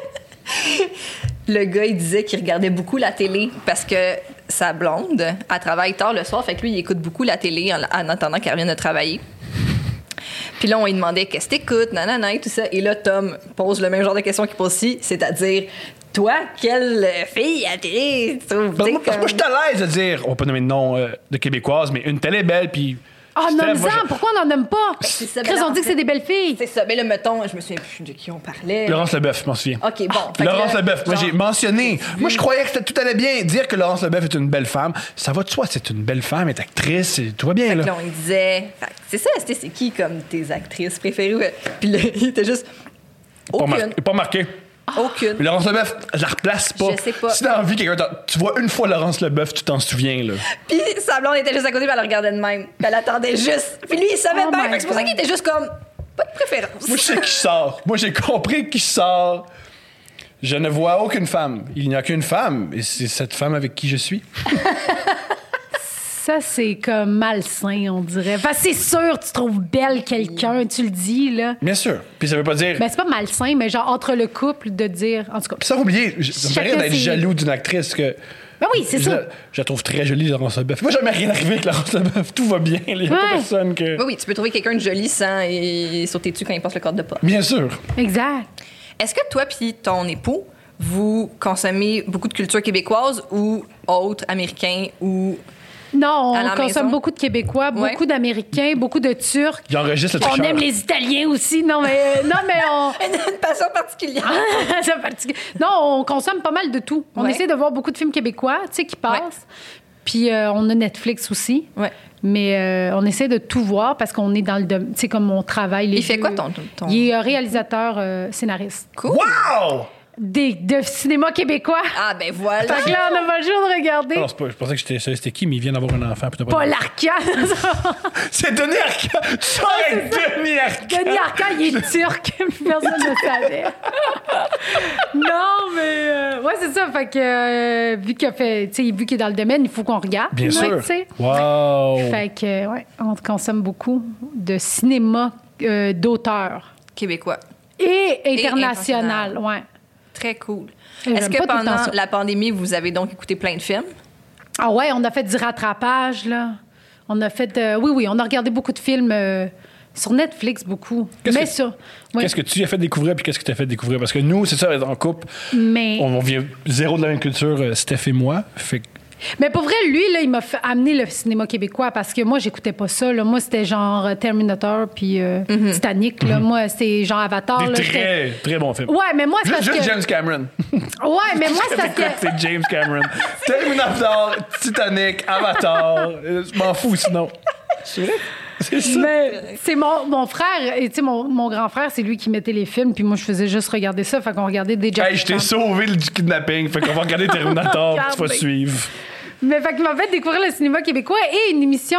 le gars, il disait qu'il regardait beaucoup la télé parce que sa blonde, elle travaille tard le soir, fait que lui, il écoute beaucoup la télé en attendant qu'elle revienne de travailler. Puis là, on lui demandait qu'est-ce que t'écoutes, nanana, et tout ça. Et là, Tom pose le même genre de question qu'il pose ici, c'est-à-dire, toi, quelle fille à la télé tu trouves? Ben, Tu sais, moi, parce que moi, je suis à l'aise de dire, on peut nommer le nom de québécoise, mais une telle est belle, puis. Ah, Steph, moi, nomme-en, pourquoi on n'en nomme pas? c'est ça, Chris, ben on non, dit que c'est des belles filles. c'est ça. Mais là, mettons, je me souviens plus de qui on parlait. Laurence Leboeuf, je m'en souviens. OK, bon. Fait que Laurence là, Leboeuf, moi genre, j'ai mentionné. Moi je croyais que tout allait bien. Dire que Laurence Leboeuf est une belle femme, ça va de soi, c'est une belle femme, elle est actrice, tout va bien Fait que là. là, on lui disait, fait que c'est ça, c'est qui comme tes actrices préférées? Puis là, il était juste, aucune. Pas marqué. Aucune. Mais Laurence Leboeuf, je la replace pas. Je sais pas. Si dans la vie, tu vois une fois Laurence Leboeuf, tu t'en souviens là. Puis sa blonde était juste à côté, puis elle le regardait de même. Puis elle attendait juste. Puis lui, il savait Oh bien. my Fait que c'est pour ça God. qu'il était juste comme, pas de préférence. Moi je sais qui sort. Moi j'ai compris qui sort. Je ne vois aucune femme. Il n'y a qu'une femme, et c'est cette femme avec qui je suis. Ça, c'est comme malsain, on dirait. Enfin, c'est sûr, tu trouves belle quelqu'un, tu le dis, là. Bien sûr. Puis ça veut pas dire... Ben, c'est pas malsain, mais genre entre le couple, de dire... En tout cas... Puis ça, faut oublier, ça me fait rire d'être jaloux d'une actrice que... Ben oui, c'est ça. Je la trouve très jolie, Laurence Leboeuf. Moi, jamais rien arrivé avec Laurence Leboeuf. Tout va bien. Il n'y a pas personne que... Oui, tu peux trouver quelqu'un de joli sans et sauter dessus quand il passe le code de pas. Bien sûr. Exact. Est-ce que toi puis ton époux, vous consommez beaucoup de culture québécoise ou autre, américain ou... Non, à la on consomme maison? beaucoup de Québécois, Ouais. beaucoup d'Américains, beaucoup de Turcs. J'enregistre le On tricheur. aime les Italiens aussi. Non, mais on... Une passion particulière. C'est particulier. Non, on consomme pas mal de tout. On Ouais. essaie de voir beaucoup de films québécois, tu sais, qui passent. Ouais. Puis on a Netflix aussi. Ouais. Mais on essaie de tout voir parce qu'on est dans le... Tu sais, comme on travaille les Il fait deux. quoi ton... Il est réalisateur, scénariste. Cool. Wow! De cinéma québécois. Ah, ben voilà. Fait que là, on n'a pas le jour de regarder. Alors, je pensais que c'était qui, mais il vient d'avoir un enfant. Puis t'as pas Paul Arcand. C'est Denis Arcand! Tu sors avec Denis Arcand! Denis Arcand, il est turc. Personne ne savait. Non, mais... ouais, c'est ça. Fait que vu qu'il est dans le domaine, il faut qu'on regarde. Bien Ouais, sûr. tu sais. Wow! Fait que, ouais, on consomme beaucoup de cinéma d'auteur. Québécois. Et international, international. ouais. Très cool. J'aime Est-ce pas que tout le temps pendant ça. la pandémie, vous avez donc écouté plein de films? Ah ouais, on a fait du rattrapage, là. On a fait... oui, on a regardé beaucoup de films sur Netflix, beaucoup. Qu'est-ce Mais que- ça... ouais. Qu'est-ce que tu as fait découvrir puis qu'est-ce que tu as fait découvrir? Parce que nous, c'est ça, en couple, Mais... on vient zéro de la même culture, Steph et moi. Fait que Mais pour vrai, lui, là, il m'a amené le cinéma québécois parce que moi, j'écoutais pas ça. Là. Moi, c'était genre Terminator puis Titanic. Là. Moi, c'était genre Avatar. des Là, très, très bons films. ouais, mais moi, c'est parce Juste que... James Cameron. Ouais, mais moi, c'est parce que... C'est James Cameron. Terminator, Titanic, Avatar. Je m'en fous sinon. C'est vrai? C'est ça. Mais c'est mon frère, et tu sais, mon grand frère, c'est lui qui mettait les films, puis moi, je faisais juste regarder ça. Fait qu'on regardait des Jackie Hey, je t'ai Chan. sauvé du kidnapping. Fait qu'on va regarder Terminator, puis tu vas Regardez. suivre. Mais fait qu'il m'a fait découvrir le cinéma québécois et une émission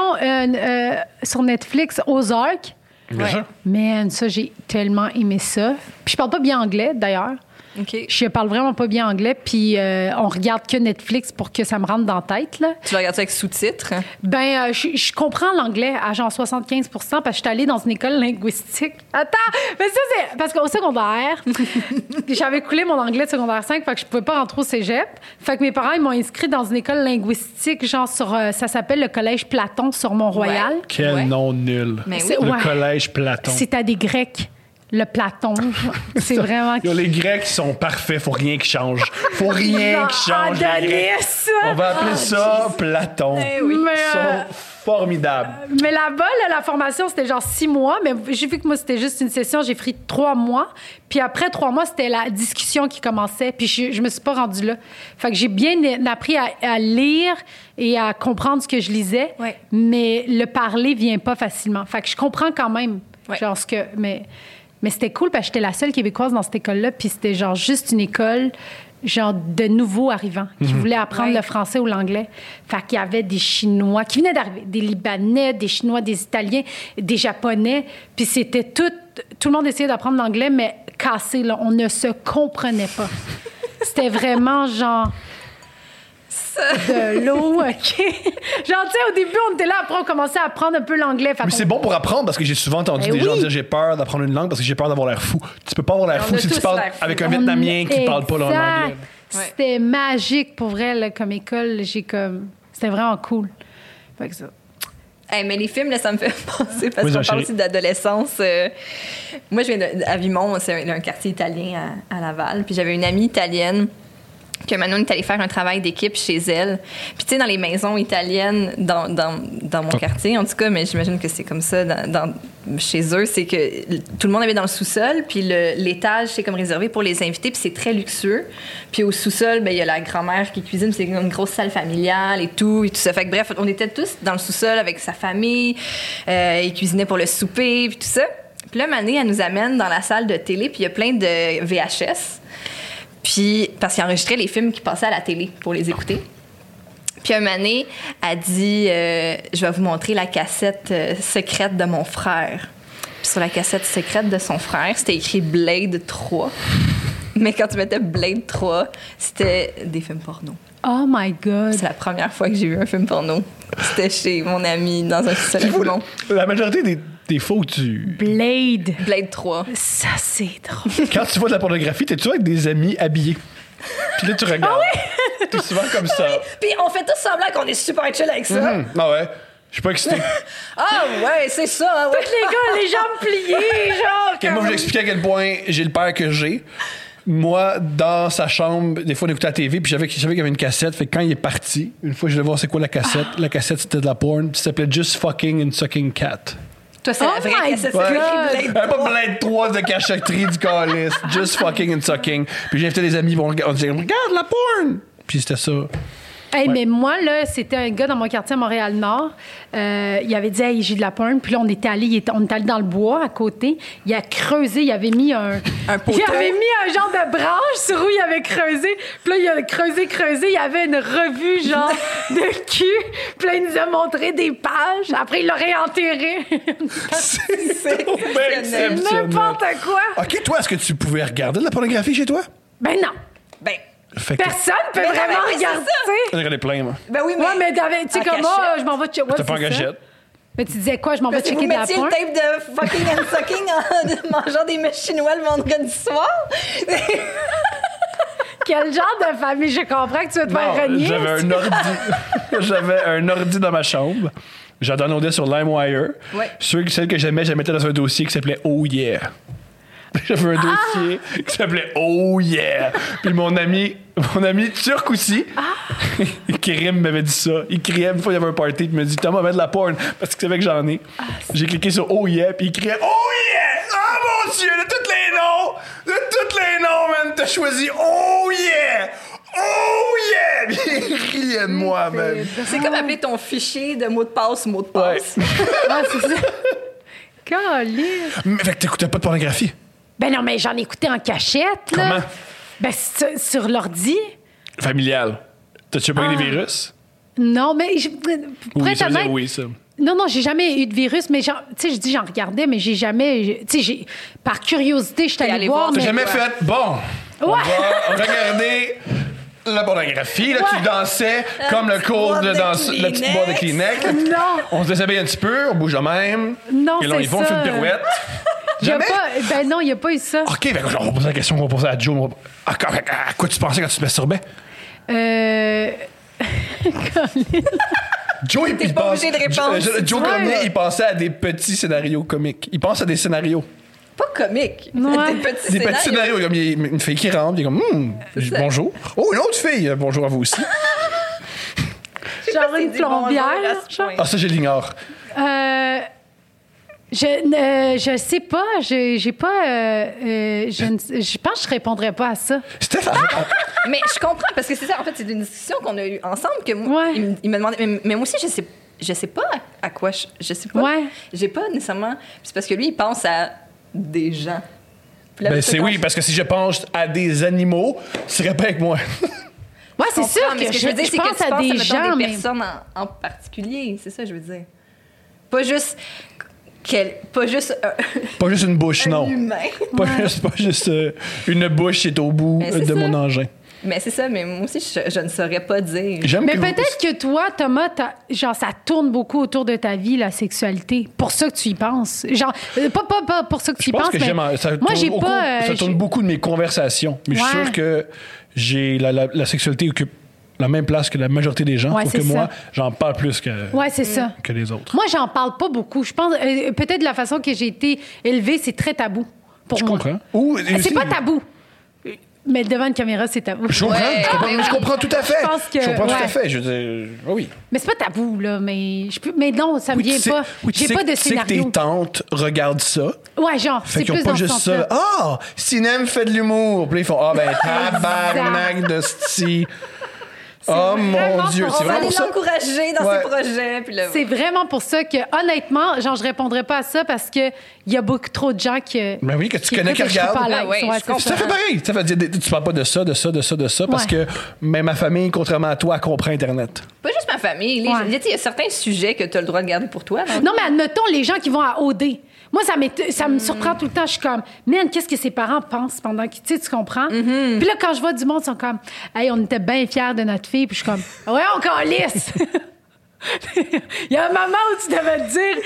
sur Netflix, Ozark. Bien sûr. Man, ça, j'ai tellement aimé ça. Puis je parle pas bien anglais, d'ailleurs. OK. Je parle vraiment pas bien anglais, puis on regarde que Netflix pour que ça me rentre dans la tête, là. Tu le regardes ça avec sous-titres? Ben, je comprends l'anglais à genre 75 parce que je suis allée dans une école linguistique. Attends, mais ça, c'est parce qu'au secondaire, j'avais coulé mon anglais de secondaire 5, fait que je pouvais pas rentrer au cégep. Fait que mes parents, ils m'ont inscrit dans une école linguistique, genre sur, ça s'appelle le Collège Platon sur Mont-Royal. Ouais. Quel Ouais. nom nul. Mais C'est- oui. Le ouais. collège Platon. C'est à des Grecs, le Platon. C'est vraiment... Yo, les Grecs sont parfaits, faut rien qui change. Faut rien qui change. les Adonis! Grecs. On va appeler ça Platon. oui. Mais, Ils sont formidables. mais là-bas, là, la formation, c'était genre 6 mois. Mais j'ai vu que moi, c'était juste une session. J'ai pris 3 mois. Puis après 3 mois, c'était la discussion qui commençait. Puis je me suis pas rendue là. Fait que j'ai bien appris à lire et à comprendre ce que je lisais. Ouais. Mais le parler vient pas facilement. Fait que je comprends quand même. Ouais. Genre ce que... Mais c'était cool parce que j'étais la seule Québécoise dans cette école-là. Puis c'était genre juste une école genre de nouveaux arrivants qui voulaient apprendre Ouais. le français ou l'anglais. Fait qu'il y avait des Chinois qui venaient d'arriver, des Libanais, des Chinois, des Italiens, des Japonais. Puis c'était tout le monde essayait d'apprendre l'anglais, mais cassé, là. On ne se comprenait pas. C'était vraiment genre... de l'eau, OK? Genre, tu sais, au début, on était là, après, on commençait à apprendre un peu l'anglais. Fait Mais qu'on- c'est bon pour apprendre parce que j'ai souvent entendu Ben des gens oui. dire j'ai peur d'apprendre une langue parce que j'ai peur d'avoir l'air fou. Tu peux pas avoir l'air On fou a si tu tous parles l'air fou. avec un Vietnamien qui parle pas Exact. l'anglais. C'était magique pour vrai, là, comme école. C'était vraiment cool. Fait que ça. Hey, mais les films, là, ça me fait penser, parce Oui, qu'on ma parle chérie. aussi d'adolescence. Moi, je viens à Vimont, c'est un quartier italien à Laval. Puis j'avais une amie italienne que Manon est allée faire un travail d'équipe chez elle. Puis tu sais, dans les maisons italiennes, dans mon quartier, en tout cas, mais j'imagine que c'est comme ça chez eux, c'est que tout le monde habite dans le sous-sol, puis l'étage, c'est comme réservé pour les invités, puis c'est très luxueux. Puis au sous-sol, ben il y a la grand-mère qui cuisine, c'est une grosse salle familiale et tout ça. Fait que bref, on était tous dans le sous-sol avec sa famille, ils cuisinaient pour le souper, puis tout ça. Puis là, Mané, elle nous amène dans la salle de télé, puis il y a plein de VHS. Puis, parce qu'il enregistrait les films qui passaient à la télé pour les écouter. Puis, un moment donné, elle dit je vais vous montrer la cassette secrète de mon frère. Puis, sur la cassette secrète de son frère, c'était écrit Blade 3. Mais quand tu mettais Blade 3, c'était des films porno. Oh my God! C'est la première fois que j'ai vu un film porno. C'était chez mon ami dans un sous-sol. Bon. La majorité des fois où Blade. Blade 3. Ça, c'est drôle. quand tu vois de la pornographie, t'es toujours avec des amis habillés. Puis là, tu regardes. T'es souvent comme ça. Puis on fait tous semblant qu'on est super chill avec ça. Ah ouais. Je suis pas excité. Ah ouais, c'est ça. Ouais. Tous les gars, les jambes pliées, genre. Ok, moi, je vais expliquer à quel point j'ai le père que j'ai. Moi, dans sa chambre, des fois, on écoutait la TV, puis je savais qu'il y avait une cassette. Fait que quand il est parti, une fois, je devais voir c'est quoi la cassette. La cassette, c'était de la porn. Puis ça s'appelait Just Fucking and Sucking Cat. Toi, c'est la vraie cassette. Ouais. C'est écrit Blade 3. Pas Blade 3 de cachotterie du calice. Just Fucking and Sucking. Puis j'ai invité des amis, on disait, regarde la porn! Puis c'était ça. Hey, mais moi, là, c'était un gars dans mon quartier à Montréal-Nord. Il avait dit, hey, j'ai de la porn. Puis là, on était allé dans le bois à côté. Il a creusé, il avait mis un poteau. Il avait mis un genre de branche sur où il avait creusé. Puis là, il a creusé. Il y avait une revue, genre, de cul. Puis là, il nous a montré des pages. Après, il l'a réenterré. C'est exceptionnel. N'importe quoi. OK, toi, est-ce que tu pouvais regarder de la pornographie chez toi? Ben non. Ben, Fait que Personne peut Mais non, vraiment mais c'est regarder. ça. j'en ai regardé plein, moi. ben oui, mais. Ouais, mais tu sais, en comme cachette. je m'en vais checker. T'as pas en gâchette? Mais tu disais quoi? Je m'en vais Parce que checker vous de la mettiez porn? le tape de fucking and sucking en mangeant des mets chinois le vendredi soir. Quel genre de famille? Je comprends que tu veux te faire renier. J'avais un ordi dans ma chambre. J'en downloadais sur LimeWire. Ouais. Celle que j'aimais, je la mettais dans un dossier qui s'appelait Oh Yeah. J'avais un dossier qui s'appelait Oh Yeah. Puis mon ami turc aussi, Kérim m'avait dit ça. Il criait une fois, il y avait un party, puis il m'a dit Thomas, mets de la porn parce qu'il savait que j'en ai. J'ai cliqué sur Oh Yeah, puis il criait Oh Yeah! Ah mon Dieu, de tous les noms, man, t'as choisi Oh Yeah! Oh yeah! Puis il riait de moi, man. C'est comme appeler ton fichier de mot de passe. Ouais, c'est ça. Caliste. Mais fait que t'écoutais pas de pornographie? Ben non, mais j'en ai écouté en cachette, là. Comment? Ben, sur l'ordi. Familial. T'as-tu pas eu des virus? Non, mais... pour Oui, être ça veut dire honnête, oui, ça. Non, j'ai jamais eu de virus, mais genre, tu sais, je dis j'en regardais, mais j'ai jamais... Tu sais, par curiosité, je suis allée voir, T'as mais... jamais fait, bon, on Ouais. va regarder la pornographie. Là, tu dansais comme le cours de danse, la petite boîte de Kleenex. Non. On se déshabille un petit peu, on bouge de même. Non, et là, c'est ils font une ça. pirouette. Y a Jamais? pas, ben non, il n'y a pas eu ça. OK, ben, on va poser la question qu'on va poser à Joe. À quoi tu pensais quand tu te masturbais? Joe, T'es pas obligé de répondre. Joe Ouais. Cormier, il pensait à des petits scénarios comiques. Il pense à des scénarios. Pas comique. Ouais. Des petits Des petits scénarios. Comme il y a une fille qui rentre, il est comme ça. bonjour. Oh, une autre fille. Bonjour à vous aussi. Genre une plombière. genre. Ah, ça, je l'ignore. Je sais pas. J'ai pas. Je pense que je répondrais pas à ça. Steph, Mais je comprends, parce que c'est ça, en fait, c'est une discussion qu'on a eue ensemble que moi, Ouais. il me demandait, mais moi aussi, je sais pas à quoi je sais pas. Ouais. J'ai pas nécessairement. C'est parce que lui, il pense à des gens. Puis là, ben, ça, c'est quand oui, parce que si je pense à des animaux, tu serais pas avec moi. Ouais, c'est comprends, sûr mais que ce que je veux dire, c'est que pense tu à penses des mettons, gens, des mais. personnes en particulier. C'est ça, que je veux dire. Pas juste. Pas juste Pas juste une bouche, un non. humain. Pas juste une bouche qui est au bout Mais c'est de ça. mon engin. Mais c'est ça, mais moi aussi, je ne saurais pas dire. J'aime Mais que peut-être que toi, Thomas, genre, ça tourne beaucoup autour de ta vie, la sexualité. Pour ça que tu y penses. Genre, pas pour ça que tu Je y pense penses, que mais j'aime. Ça moi, tourne j'ai beaucoup- pas. ça tourne beaucoup de mes conversations. Mais je suis Ouais. sûr que j'ai la sexualité occupe la même place que la majorité des gens. Ouais, Sauf c'est que moi, ça. j'en parle plus que, Ouais, c'est ça. que les autres. Moi, j'en parle pas beaucoup. Je pense, peut-être de la façon que j'ai été élevée, c'est très tabou pour Je moi. comprends. Ou, C'est aussi- pas tabou. Mais devant une caméra, c'est tabou. Je comprends, Ouais, je comprends tout à fait. Je pense que- Je comprends tout à ouais. fait. Je veux dire, oui. Mais c'est pas tabou, là. Mais non, ça me Oui, tu vient sais- pas. oui, tu J'ai sais pas que- de tu sais que scénario. tes tantes regardent ça. Ouais, genre, Fait c'est qu'ils plus ont pas dans ce juste sens-là. ça. Ah, Sinem fait de l'humour. Puis là, ils font, ben, tabarnak de sti. Oh mon vraiment Dieu, pour- c'est On va vraiment aller pour ça. l'encourager dans Ouais. ses projets. Puis là, C'est vraiment pour ça que, honnêtement, genre, je répondrais pas à ça parce que il y a beaucoup trop de gens qui. Ben oui, que tu qui connais, écoutent qui et je suis pas à regardent. l'aise. Ah ouais, je c'est comprends. Ça fait pareil. Ça veut dire, tu parles pas de ça, parce Ouais. que même ma famille, contrairement à toi, comprend Internet. pas juste ma famille. Ouais. Il y a certains sujets que tu as le droit de garder pour toi. Non, mais admettons, les gens qui vont à OD. Moi, ça me surprend tout le temps. Je suis comme, man, qu'est-ce que ses parents pensent pendant qu'ils, tu sais, tu comprends? Mm-hmm. Puis là, quand je vois du monde, ils sont comme, hey, on était bien fiers de notre fille. Puis je suis comme, ouais, on calisse. Il y a un moment où tu devais te dire,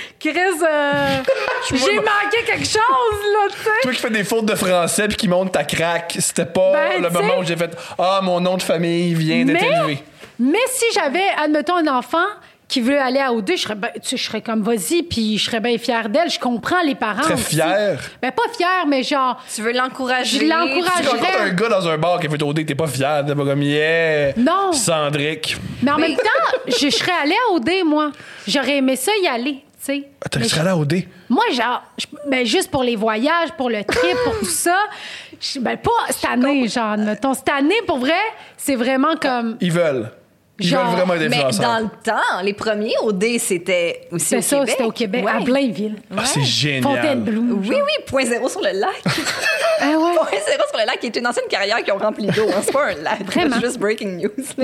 Chris, j'ai manqué quelque chose, là, tu sais. Toi qui fais des fautes de français puis qui monte ta craque, c'était pas Ben, le tu sais. moment où j'ai fait « Ah, mon nom de famille vient d'être élevé. » Mais si j'avais, admettons, un enfant qui veut aller à OD, je serais comme, vas-y, puis je serais bien fière d'elle. Je comprends les parents. Très aussi. fière. Ben, pas fière, mais genre, Tu veux l'encourager. Je l'encourage. Tu rencontres un gars dans un bar qui a fait OD, t'es pas fier, t'es pas comme « Yeah! » Non. Cendric. mais en même temps, je serais allée à OD, moi. J'aurais aimé ça y aller, tu sais. Ah, tu Mais serais allé à OD. Moi, genre, ben, juste pour les voyages, pour le trip, pour tout ça. Ben, pas cette année, genre, admettons. Cette année, pour vrai, c'est vraiment comme. Ils veulent. Ils Genre, veulent vraiment être Mais influenceurs. dans le temps, les premiers OD, c'était aussi C'était au ça, Québec. c'était au Québec, à Ouais. Blainville. Ah, c'est génial. Fontainebleau. Oui, oui, point zéro sur le lac. Ah ouais. Point zéro sur le lac, qui est une ancienne carrière qui ont rempli d'eau. Hein. C'est pas un lac. Vraiment. C'est juste breaking news. là.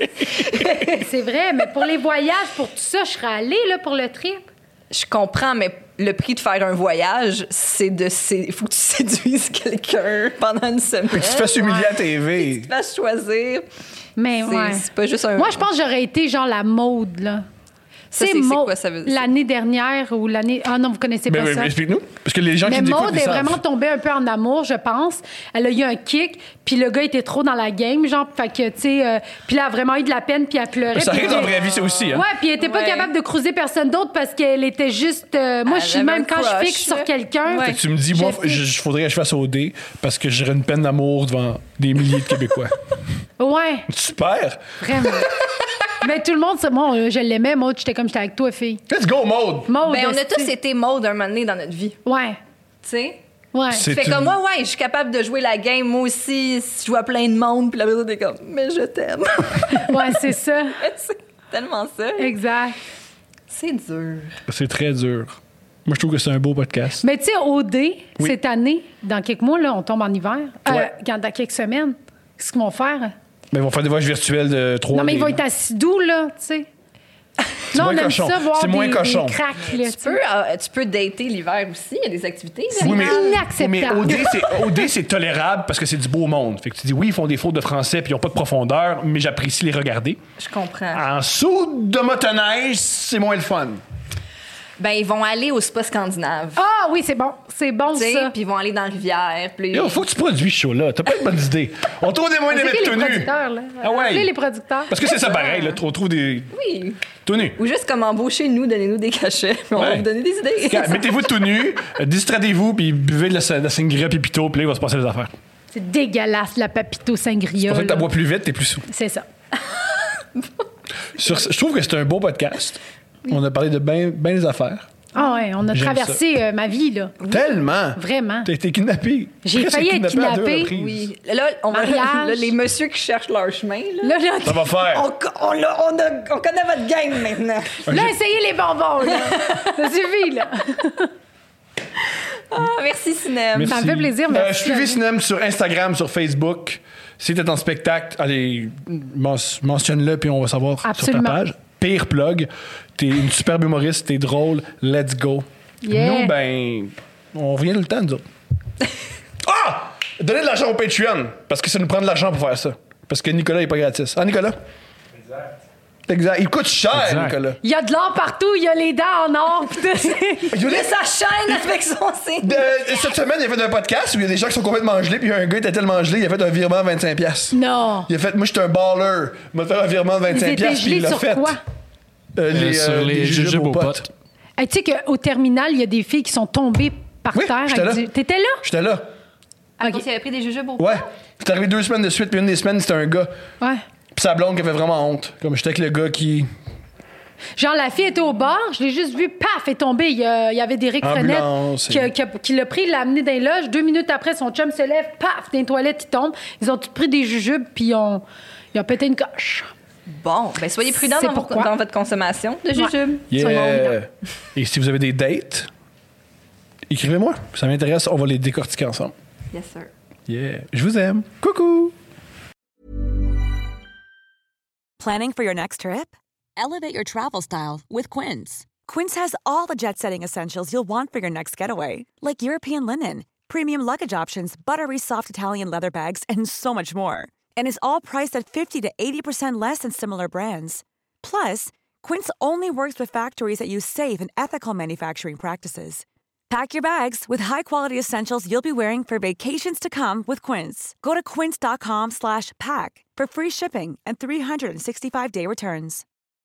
C'est vrai, mais pour les voyages, pour tout ça, je serais allée, là, pour le trip. Je comprends, mais le prix de faire un voyage, c'est de. Il faut que tu séduises quelqu'un pendant une semaine. Puis que tu te fasses humilier à Tu TV. te fasses choisir. Mais ouais. C'est pas juste un. Moi, je pense que j'aurais été genre la mode, là. Ça, Tu sais, c'est Maud, quoi ça veut dire? L'année dernière ou l'année. Ah non, vous connaissez pas Mais ça. explique-nous. Parce que les gens Mais qui nous écoutent, Maud ils est savent. vraiment tombée un peu en amour, je pense. Elle a eu un kick, puis le gars était trop dans la game, genre, fait que, tu sais, puis elle a vraiment eu de la peine, puis elle pleurait. Ça puis arrive dans elle- la vraie vie, c'est aussi. Hein? Ouais, puis elle était pas Ouais. capable de cruiser personne d'autre parce qu'elle était juste. Moi, je suis avait même un quand je crush, fixe sur là. quelqu'un. Ouais. Fait que tu me dis, moi, Je je faudrait que je fasse OD parce que j'aurais une peine d'amour devant des milliers de Québécois. Ouais, Super! vraiment. Mais tout le monde, moi, je l'aimais, Maud, j'étais avec toi, fille. Let's go, Maud! Maud, Ben, on a tous esti. été mode un moment donné dans notre vie. Ouais, Tu sais? ouais. C'est Fait une- comme moi, ouais, je suis capable de jouer la game, moi aussi, si je vois plein de monde, puis la personne est comme, mais je t'aime. Ouais, c'est ça. C'est tellement ça. Exact. C'est dur. C'est très dur. Moi, je trouve que c'est un beau podcast. Mais tu sais, OD, cette année, dans quelques mois, là, on tombe en hiver. Ouais. Dans quelques semaines, qu'est-ce qu'ils vont faire? Mais ils vont faire des voyages virtuels de 3 Non, mais ils vont être assis doux, là, tu sais. Non, moins on aime cochon. ça, voir C'est moins des cochon. cracks, là, tu sais. Tu peux dater l'hiver aussi, il y a des activités. là. Oui, mais inacceptable. OD, c'est tolérable parce que c'est du beau monde. Fait que tu dis, oui, ils font des fautes de français puis ils n'ont pas de profondeur, mais j'apprécie les regarder. Je comprends. En dessous de motoneige, c'est moins le fun. Ben, ils vont aller au spa scandinave. Ah oui, c'est bon. C'est bon, Tu sais, ça. puis ils vont aller dans la rivière. Puis Yo, faut que tu produis ce show-là. T'as pas de bonnes idées. On trouve des moyens de C'est mettre qui tout les nu. producteurs, là? Ah ouais. Appelez les producteurs. Parce que c'est ça pareil, là. On trouve des. Oui. Tout nu. Ou juste comme embauchez-nous, donnez-nous des cachets. Puis on va Ouais. vous donner des idées. Mettez-vous tout nu, distraidez-vous, puis buvez de la sangria pipito, puis là, il va se passer des affaires. C'est dégueulasse, la papito sangria. C'est pour ça que là. t'as bois plus vite, t'es plus sous. C'est ça. Je trouve que c'est un beau podcast. On a parlé de bien des affaires. Ah ouais, on a J'aime traversé ma vie, là. Tellement! Vraiment. T'as été kidnappé. J'ai Presque failli être kidnappé à deux kidnappée. reprises. Oui. Là, on va, Mariage. là, les messieurs qui cherchent leur chemin, là. Là, Ça va faire. On connaît votre gang maintenant. là, essayez les bonbons, là. Ça suffit, là. Ah, merci, Cinem. Merci. Ça me fait plaisir, merci. Suivez Cinem sur Instagram, sur Facebook. Si t'es en spectacle, allez, mentionne-le, puis on va savoir Absolument. sur ta page. Pire plug. T'es une superbe humoriste, t'es drôle. Let's go. Yeah. Nous, ben, on vient tout le temps, nous autres. Ah! Donnez de l'argent au Patreon, parce que ça nous prend de l'argent pour faire ça. Parce que Nicolas n'est pas gratis. Ah, Nicolas? Exact. Il coûte cher, Exact. Nicolas. Il y a de l'or partout, il y a les dents en or. pis tout. Il y a des- Sa chaîne avec son signe. Cette semaine, il a fait un podcast où il y a des gens qui sont complètement gelés, puis il y a un gars qui était tellement gelé, il a fait un virement de 25$. Non. Il a fait, moi, j'étais un baller. Il m'a fait un virement de Ils 25$, étaient puis gelés il l'a sur fait. quoi? Sur les jujubes aux potes. Hey, tu sais qu'au terminal, il y a des filles qui sont tombées par Oui, terre. j'étais avec là. T'étais là? J'étais là. Ah, donc, il avait pris des jujubes au Ouais. C'est arrivé 2 semaines de suite, puis une des semaines, c'était un gars. Ouais. Puis sa blonde qui avait vraiment honte. Comme j'étais avec le gars qui. Genre, la fille était au bar, je l'ai juste vue, paf, elle est tombée. Il y avait d'Éric Frenette Ambulance, qui l'a pris, l'a amené dans les loges. 2 minutes après, son chum se lève, paf, dans les toilettes, il tombe. Ils ont tous pris des jujubes, puis ils ont pété une coche. Bon, ben soyez prudents C'est dans, pourquoi. dans votre consommation de jujubes. Yeah. Et si vous avez des dates, écrivez-moi. Ça m'intéresse, on va les décortiquer ensemble. Yes, sir. Yeah. Je vous aime. Coucou! Planning for your next trip? Elevate your travel style with Quince. Quince has all the jet-setting essentials you'll want for your next getaway, like European linen, premium luggage options, buttery soft Italian leather bags, and so much more. And is all priced at 50 to 80% less than similar brands. Plus, Quince only works with factories that use safe and ethical manufacturing practices. Pack your bags with high-quality essentials you'll be wearing for vacations to come with Quince. Go to quince.com/pack for free shipping and 365-day returns.